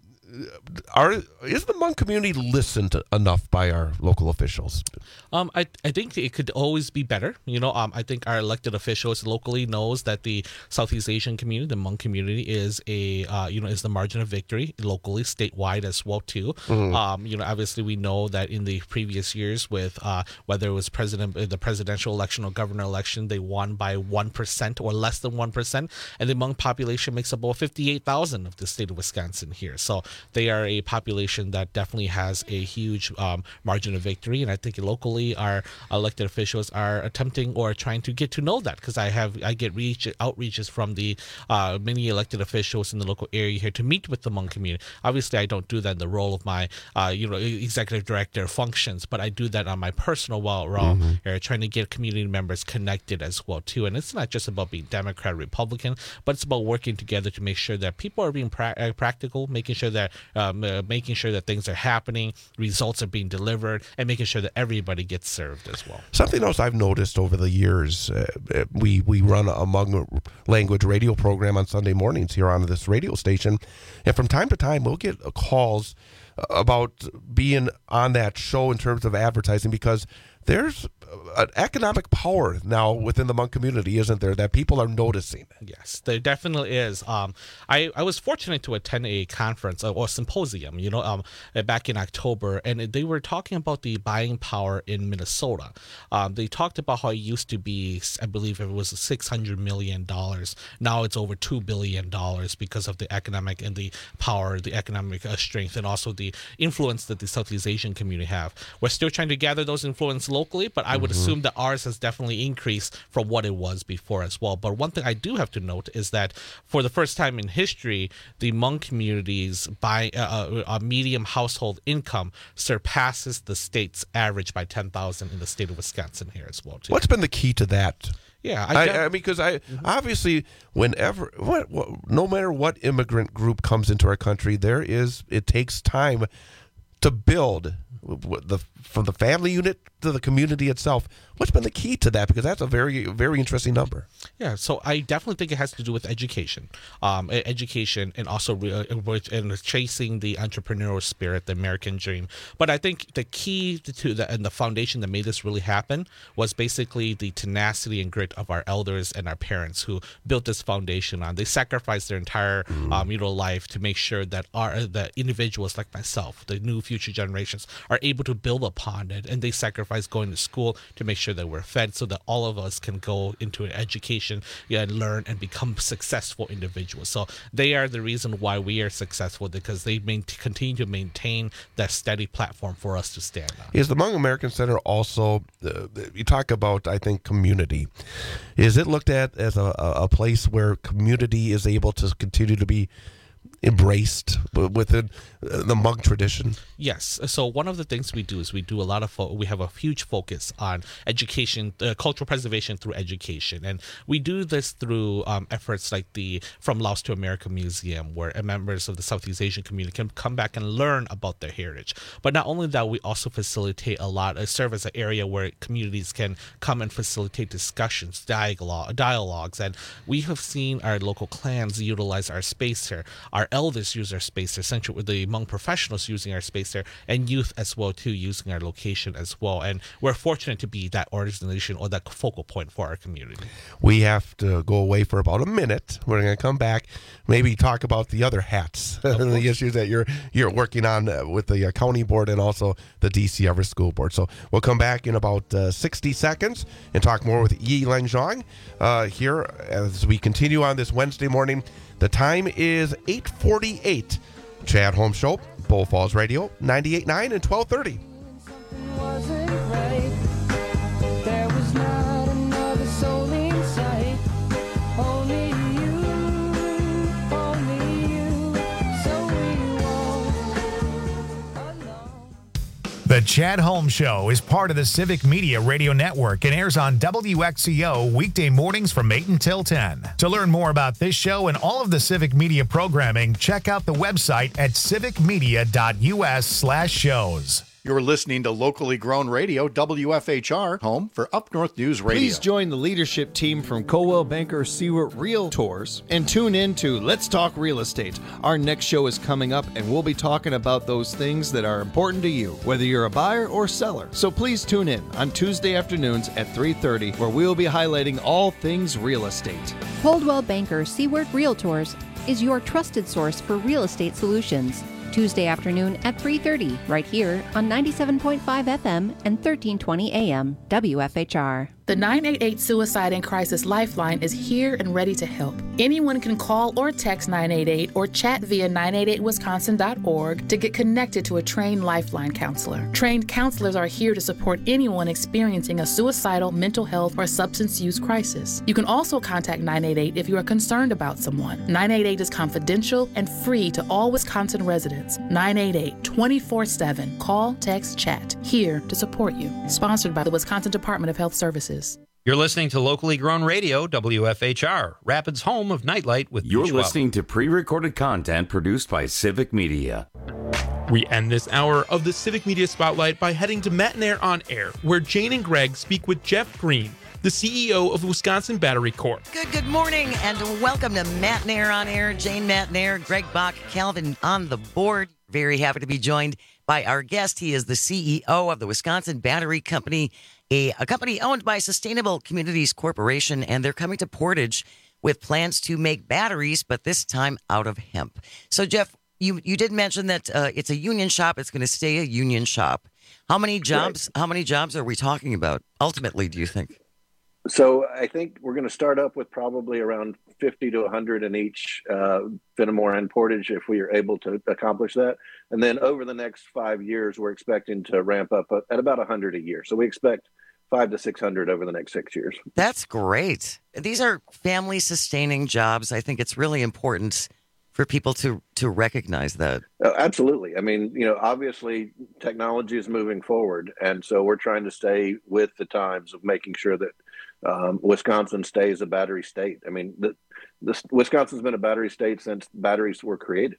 Are is the Hmong community listened to enough by our local officials? Um, I I think it could always be better. You know, um, I think our elected officials locally knows that the Southeast Asian community, the Hmong community, is a uh, you know is the margin of victory locally, statewide as well too. Mm-hmm. Um, you know, obviously we know that in the previous years, with uh, whether it was president the presidential election or governor election, they won by one percent or less than one percent, and the Hmong population makes up about fifty-eight thousand of the state of Wisconsin here. So they are a population that definitely has a huge um, margin of victory, and I think locally our elected officials are attempting or trying to get to know that, because I have I get reach outreaches from the uh, many elected officials in the local area here to meet with the Hmong community. Obviously, I don't do that in the role of my uh, you know executive director functions, but I do that on my personal role, mm-hmm. here, trying to get community members connected as well too. And it's not just about being Democrat or Republican, but it's about working together to make sure that people are being pra- uh, practical, making sure that um, uh, making sure that things are happening, results are being delivered, and making sure that everybody gets served as well. Something else I've noticed over the years, uh, we we run a Hmong language radio program on Sunday mornings here on this radio station, and from time to time we'll get calls about being on that show in terms of advertising, because there's an economic power now within the Hmong community, isn't there, that people are noticing? Yes, there definitely is. Um, I, I was fortunate to attend a conference or symposium, you know, um, back in October, and they were talking about the buying power in Minnesota. Um, they talked about how it used to be, I believe it was six hundred million dollars. Now it's over two billion dollars because of the economic and the power, the economic uh, strength, and also the influence that the Southeast Asian community have. We're still trying to gather those influence locally, but I would mm-hmm. assume that ours has definitely increased from what it was before as well. But one thing I do have to note is that for the first time in history, the Hmong community's buy, uh, uh, medium household income surpasses the state's average by ten thousand in the state of Wisconsin here as well too. What's been the key to that? Yeah, I, I, I mean, because I mm-hmm. obviously, whenever, what, what, no matter what immigrant group comes into our country, there is it takes time to build the from the family unit to the community itself. What's been the key to that? Because that's a very, very interesting number. Yeah, so I definitely think it has to do with education, um, education, and also re- and chasing the entrepreneurial spirit, the American dream. But I think the key to the and the foundation that made this really happen was basically the tenacity and grit of our elders and our parents who built this foundation on. They sacrificed their entire mm-hmm. um, you know life to make sure that our the individuals like myself, the new future generations, are able to build upon it, and they sacrifice going to school to make sure that we're fed, so that all of us can go into an education yeah, and learn and become successful individuals. So they are the reason why we are successful, because they main, continue to maintain that steady platform for us to stand on. Is the Hmong American Center also, uh, you talk about, I think, community. Is it looked at as a, a place where community is able to continue to be embraced within the Hmong tradition? Yes. So one of the things we do is we do a lot of fo- we have a huge focus on education, uh, cultural preservation through education, and we do this through um, efforts like the From Laos to America Museum, where members of the Southeast Asian community can come back and learn about their heritage. But not only that, we also facilitate a lot, uh, serve as an area where communities can come and facilitate discussions, dialogue, dialogues, and we have seen our local clans utilize our space here. Our elders use our space there, central with the Hmong professionals using our space there, and youth as well too using our location as well. And we're fortunate to be that organization or that focal point for our community. We have to go away for about a minute. We're going to come back, maybe talk about the other hats and the issues that you're you're working on with the county board and also the D C Everest School Board. So we'll come back in about uh, sixty seconds and talk more with Yi Lang Zhang uh, here as we continue on this Wednesday morning. The time is eight forty-eight. Chad Holmes Show. Bull Falls Radio, ninety-eight point nine and twelve thirty. The Chad Holmes Show is part of the Civic Media Radio Network and airs on W X C O weekday mornings from eight until ten. To learn more about this show and all of the Civic Media programming, check out the website at civicmedia.us slash shows. You're listening to locally grown radio, W F H R, home for Up North News Radio. Please join the leadership team from Coldwell Banker Seward Realtors and tune in to Let's Talk Real Estate. Our next show is coming up, and we'll be talking about those things that are important to you, whether you're a buyer or seller. So please tune in on Tuesday afternoons at three thirty, where we'll be highlighting all things real estate. Coldwell Banker Seward Realtors is your trusted source for real estate solutions. Tuesday afternoon at three thirty, right here on ninety-seven point five F M and thirteen twenty A M, W F H R. The nine eight eight Suicide and Crisis Lifeline is here and ready to help. Anyone can call or text nine eight eight or chat via nine eight eight wisconsin dot org to get connected to a trained Lifeline counselor. Trained counselors are here to support anyone experiencing a suicidal, mental health, or substance use crisis. You can also contact nine eight eight if you are concerned about someone. nine eight eight is confidential and free to all Wisconsin residents. nine eight eight, twenty-four seven. Call, text, chat. Here to support you. Sponsored by the Wisconsin Department of Health Services. You're listening to locally grown radio, W F H R, Rapids' home of Nightlight with You're Beach listening to pre-recorded content produced by Civic Media. We end this hour of the Civic Media Spotlight by heading to Matnair on Air, where Jane and Greg speak with Jeff Green, the C E O of the Wisconsin Battery Corp. Good, good morning, and welcome to Matnair on Air. Jane Matnair, Greg Bach, Calvin on the board. Very happy to be joined by our guest. He is the C E O of the Wisconsin Battery Company, a, a company owned by Sustainable Communities Corporation, and they're coming to Portage with plans to make batteries, but this time out of hemp. So, Jeff, you, you did mention that uh, it's a union shop. It's going to stay a union shop. How many jobs? Right. How many jobs are we talking about ultimately, do you think? So I think we're going to start up with probably around fifty to one hundred in each uh, Fenimore and Portage if we are able to accomplish that. And then over the next five years, we're expecting to ramp up at about one hundred a year. So we expect five to six hundred over the next six years. That's great. These are family sustaining jobs. I think it's really important for people to to recognize that. Uh, absolutely. I mean, you know, obviously technology is moving forward. And so we're trying to stay with the times of making sure that Um, Wisconsin stays a battery state. I mean, the, the, Wisconsin's been a battery state since batteries were created.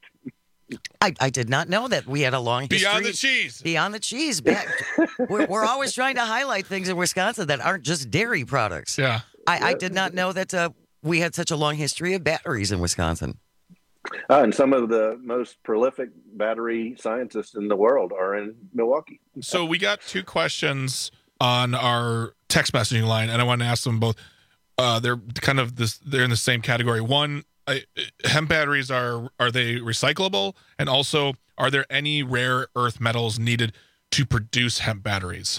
I, I did not know that we had a long history. Beyond the cheese. Beyond the cheese. Back, we're, we're always trying to highlight things in Wisconsin that aren't just dairy products. Yeah. I, I did not know that uh, we had such a long history of batteries in Wisconsin. Uh, and some of the most prolific battery scientists in the world are in Milwaukee. So we got two questions on our text messaging line, and I want to ask them both. Uh, they're kind of this. They're in the same category. One, I, hemp batteries are are they recyclable, and also are there any rare earth metals needed to produce hemp batteries?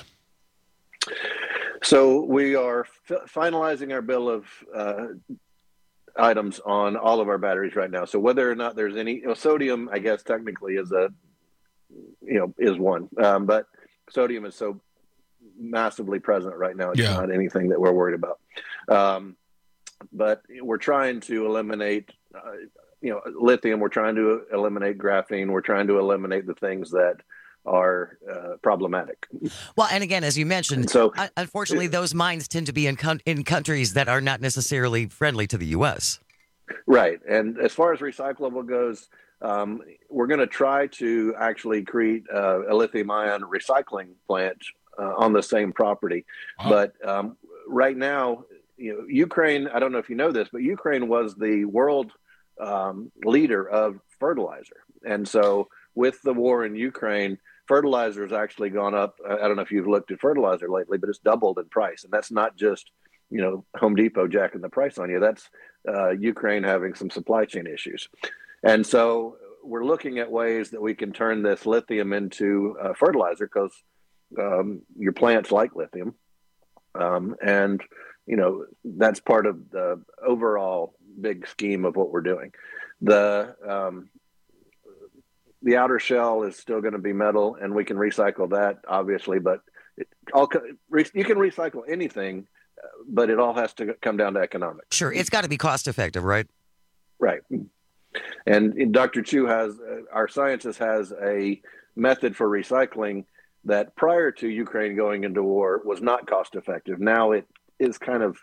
So we are f- finalizing our bill of uh, items on all of our batteries right now. So whether or not there's any you know, sodium, I guess technically is a you know is one, um, but sodium is so massively present right now. It's yeah. not anything that we're worried about. Um, but we're trying to eliminate, uh, you know, lithium. We're trying to eliminate graphene. We're trying to eliminate the things that are uh, problematic. Well, and again, as you mentioned, and so unfortunately, those mines tend to be in con- in countries that are not necessarily friendly to the U S. Right. And as far as recyclable goes, um, we're going to try to actually create uh, a lithium ion recycling plant Uh, on the same property. Wow. But um, right now, you know, Ukraine, I don't know if you know this, but Ukraine was the world um, leader of fertilizer. And so with the war in Ukraine, fertilizer has actually gone up. I don't know if you've looked at fertilizer lately, but it's doubled in price. And that's not just, you know, Home Depot jacking the price on you. That's uh, Ukraine having some supply chain issues. And so we're looking at ways that we can turn this lithium into uh, fertilizer, because Um, your plants like lithium. Um, and, you know, that's part of the overall big scheme of what we're doing. The um, the outer shell is still going to be metal, and we can recycle that, obviously. But it all you can recycle anything, but it all has to come down to economics. Sure, it's got to be cost effective, right? Right. And Doctor Chu has, uh, our scientist has a method for recycling that prior to Ukraine going into war was not cost effective. Now it is kind of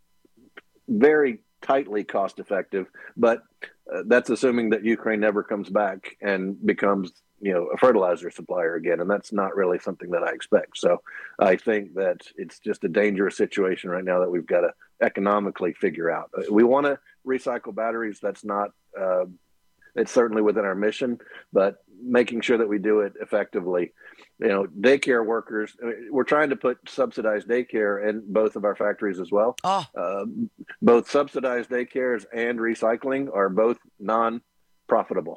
very tightly cost effective, but uh, that's assuming that Ukraine never comes back and becomes, you know, a fertilizer supplier again. And that's not really something that I expect. So I think that it's just a dangerous situation right now that we've got to economically figure out. We want to recycle batteries. That's not, uh, it's certainly within our mission, but making sure that we do it effectively. You know, daycare workers, we're trying to put subsidized daycare in both of our factories as well. Oh. Uh, both subsidized daycares and recycling are both non-profitable.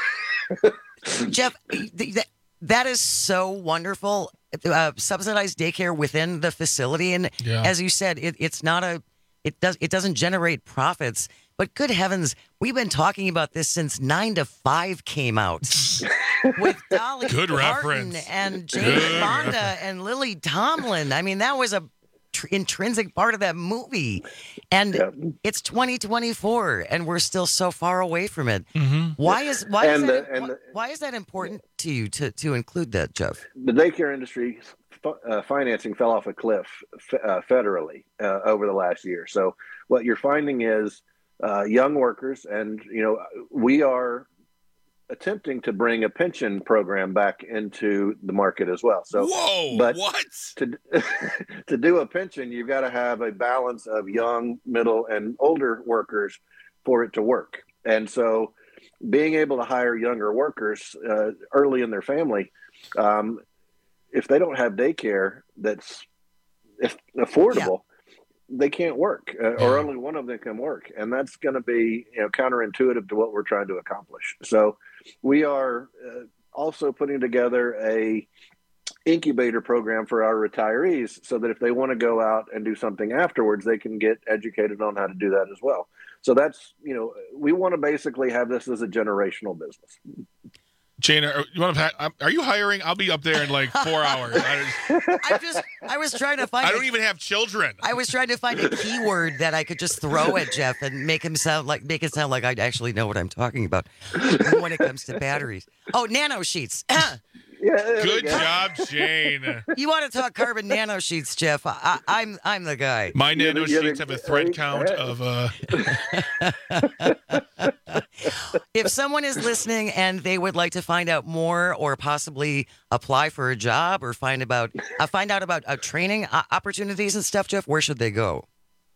Jeff, th- th- that is so wonderful. Uh, subsidized daycare within the facility, and Yeah. as you said, it, it's not a, it does, it doesn't generate profits. But good heavens, we've been talking about this since Nine to Five came out with Dolly Good Parton reference. and Jane Good Fonda reference. and Lily Tomlin. I mean, that was a tr- intrinsic part of that movie, and Yeah. it's twenty twenty-four, and we're still so far away from it. Mm-hmm. Why is why is And that, the- and why, the- why is that important to you to to include that, Jeff? The daycare industry uh, financing fell off a cliff f- uh, federally uh, over the last year. So what you're finding is uh, young workers, and you know, we are attempting to bring a pension program back into the market as well. So, Whoa, but what? to to do a pension, you've got to have a balance of young, middle, and older workers for it to work. And so, being able to hire younger workers uh, early in their family, um, if they don't have daycare that's if affordable, they can't work, uh, or only one of them can work, and that's going to be, you know, counterintuitive to what we're trying to accomplish. So, we are uh, also putting together a incubator program for our retirees, so that if they want to go out and do something afterwards, they can get educated on how to do that as well. So that's, you know, we want to basically have this as a generational business. Jane, are, you want to? Are you hiring? I'll be up there in like four hours. I, I just I was trying to find. I don't a- even have children. I was trying to find a keyword that I could just throw at Jeff and make him sound like make it sound like I actually know what I'm talking about when it comes to batteries. Oh, nano sheets. Yeah, Good job, Jane. You want to talk carbon nano sheets, Jeff? I, I'm I'm the guy. My nano Yeah, sheets have a thread count of uh If someone is listening and they would like to find out more, or possibly apply for a job, or find about uh, find out about uh, training uh, opportunities and stuff, Jeff, where should they go?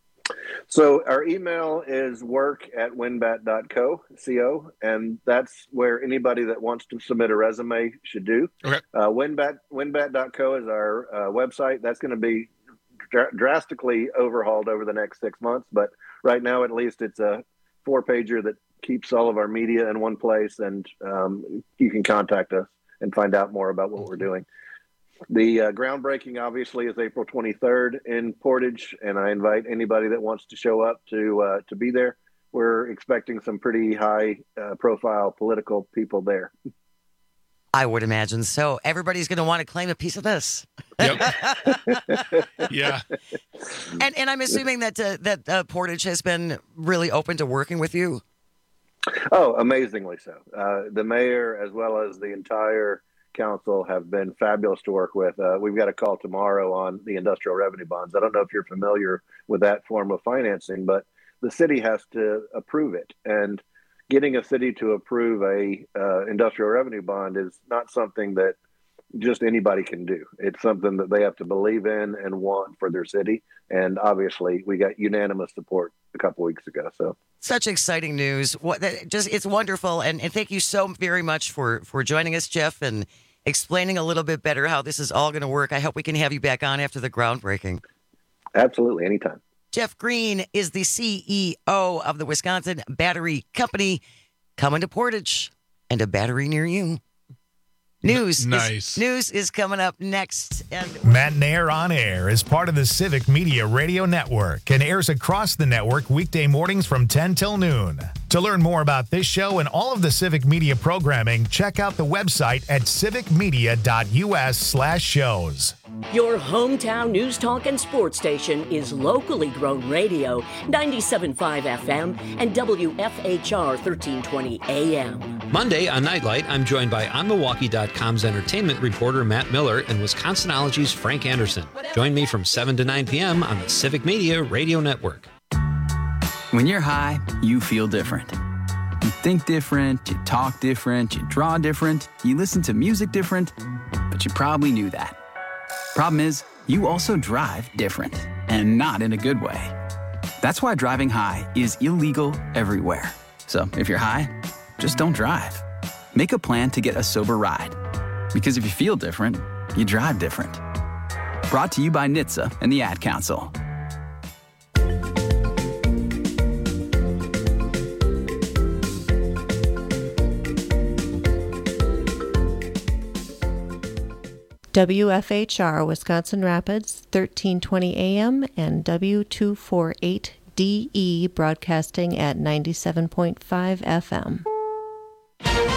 So our email is work at winbat dot co, C-O, and that's where anybody that wants to submit a resume should do. Okay. Uh, winbat, winbat dot co is our uh, website. That's going to be dr- drastically overhauled over the next six months, but right now at least it's a four-pager that keeps all of our media in one place, and um, you can contact us and find out more about what we're doing. The uh, groundbreaking, obviously, is April twenty-third in Portage, and I invite anybody that wants to show up to uh, to be there. We're expecting some pretty high-profile political people there. I would imagine so. Everybody's going to want to claim a piece of this. Yep. Yeah. And and I'm assuming that uh, that uh, Portage has been really open to working with you. Oh, amazingly so. Uh, the mayor, as well as the entire council, have been fabulous to work with. Uh, we've got a call tomorrow on the industrial revenue bonds. I don't know if you're familiar with that form of financing, but the city has to approve it. And getting a city to approve a uh, industrial revenue bond is not something that just anybody can do. It's something that they have to believe in and want for their city. And obviously, we got unanimous support a couple weeks ago. So. Such exciting news! What that, just it's wonderful, and, and thank you so very much for for joining us, Jeff, and explaining a little bit better how this is all going to work. I hope we can have you back on after the groundbreaking. Absolutely, anytime. Jeff Green is the C E O of the Wisconsin Battery Company, coming to Portage and a battery near you. News, Nice. Is, news is coming up next, and Matt Nair on Air is part of the Civic Media Radio Network and airs across the network weekday mornings from ten till noon. To learn more about this show and all of the Civic Media programming, check out the website at civicmedia.us slash shows. Your hometown news, talk, and sports station is locally grown radio, ninety-seven point five F M and W F H R thirteen twenty A M. Monday on Nightlight, I'm joined by On Milwaukee dot com's entertainment reporter Matt Miller and Wisconsinology's Frank Anderson. Join me from seven to nine p.m. on the Civic Media Radio Network. When you're high, you feel different. You think different, you talk different, you draw different, you listen to music different, but you probably knew that. Problem is, you also drive different, and not in a good way. That's why driving high is illegal everywhere. So if you're high, just don't drive. Make a plan to get a sober ride. Because if you feel different, you drive different. Brought to you by N H T S A and the Ad Council. W F H R Wisconsin Rapids, thirteen twenty A M and W two forty-eight D E broadcasting at ninety-seven point five F M.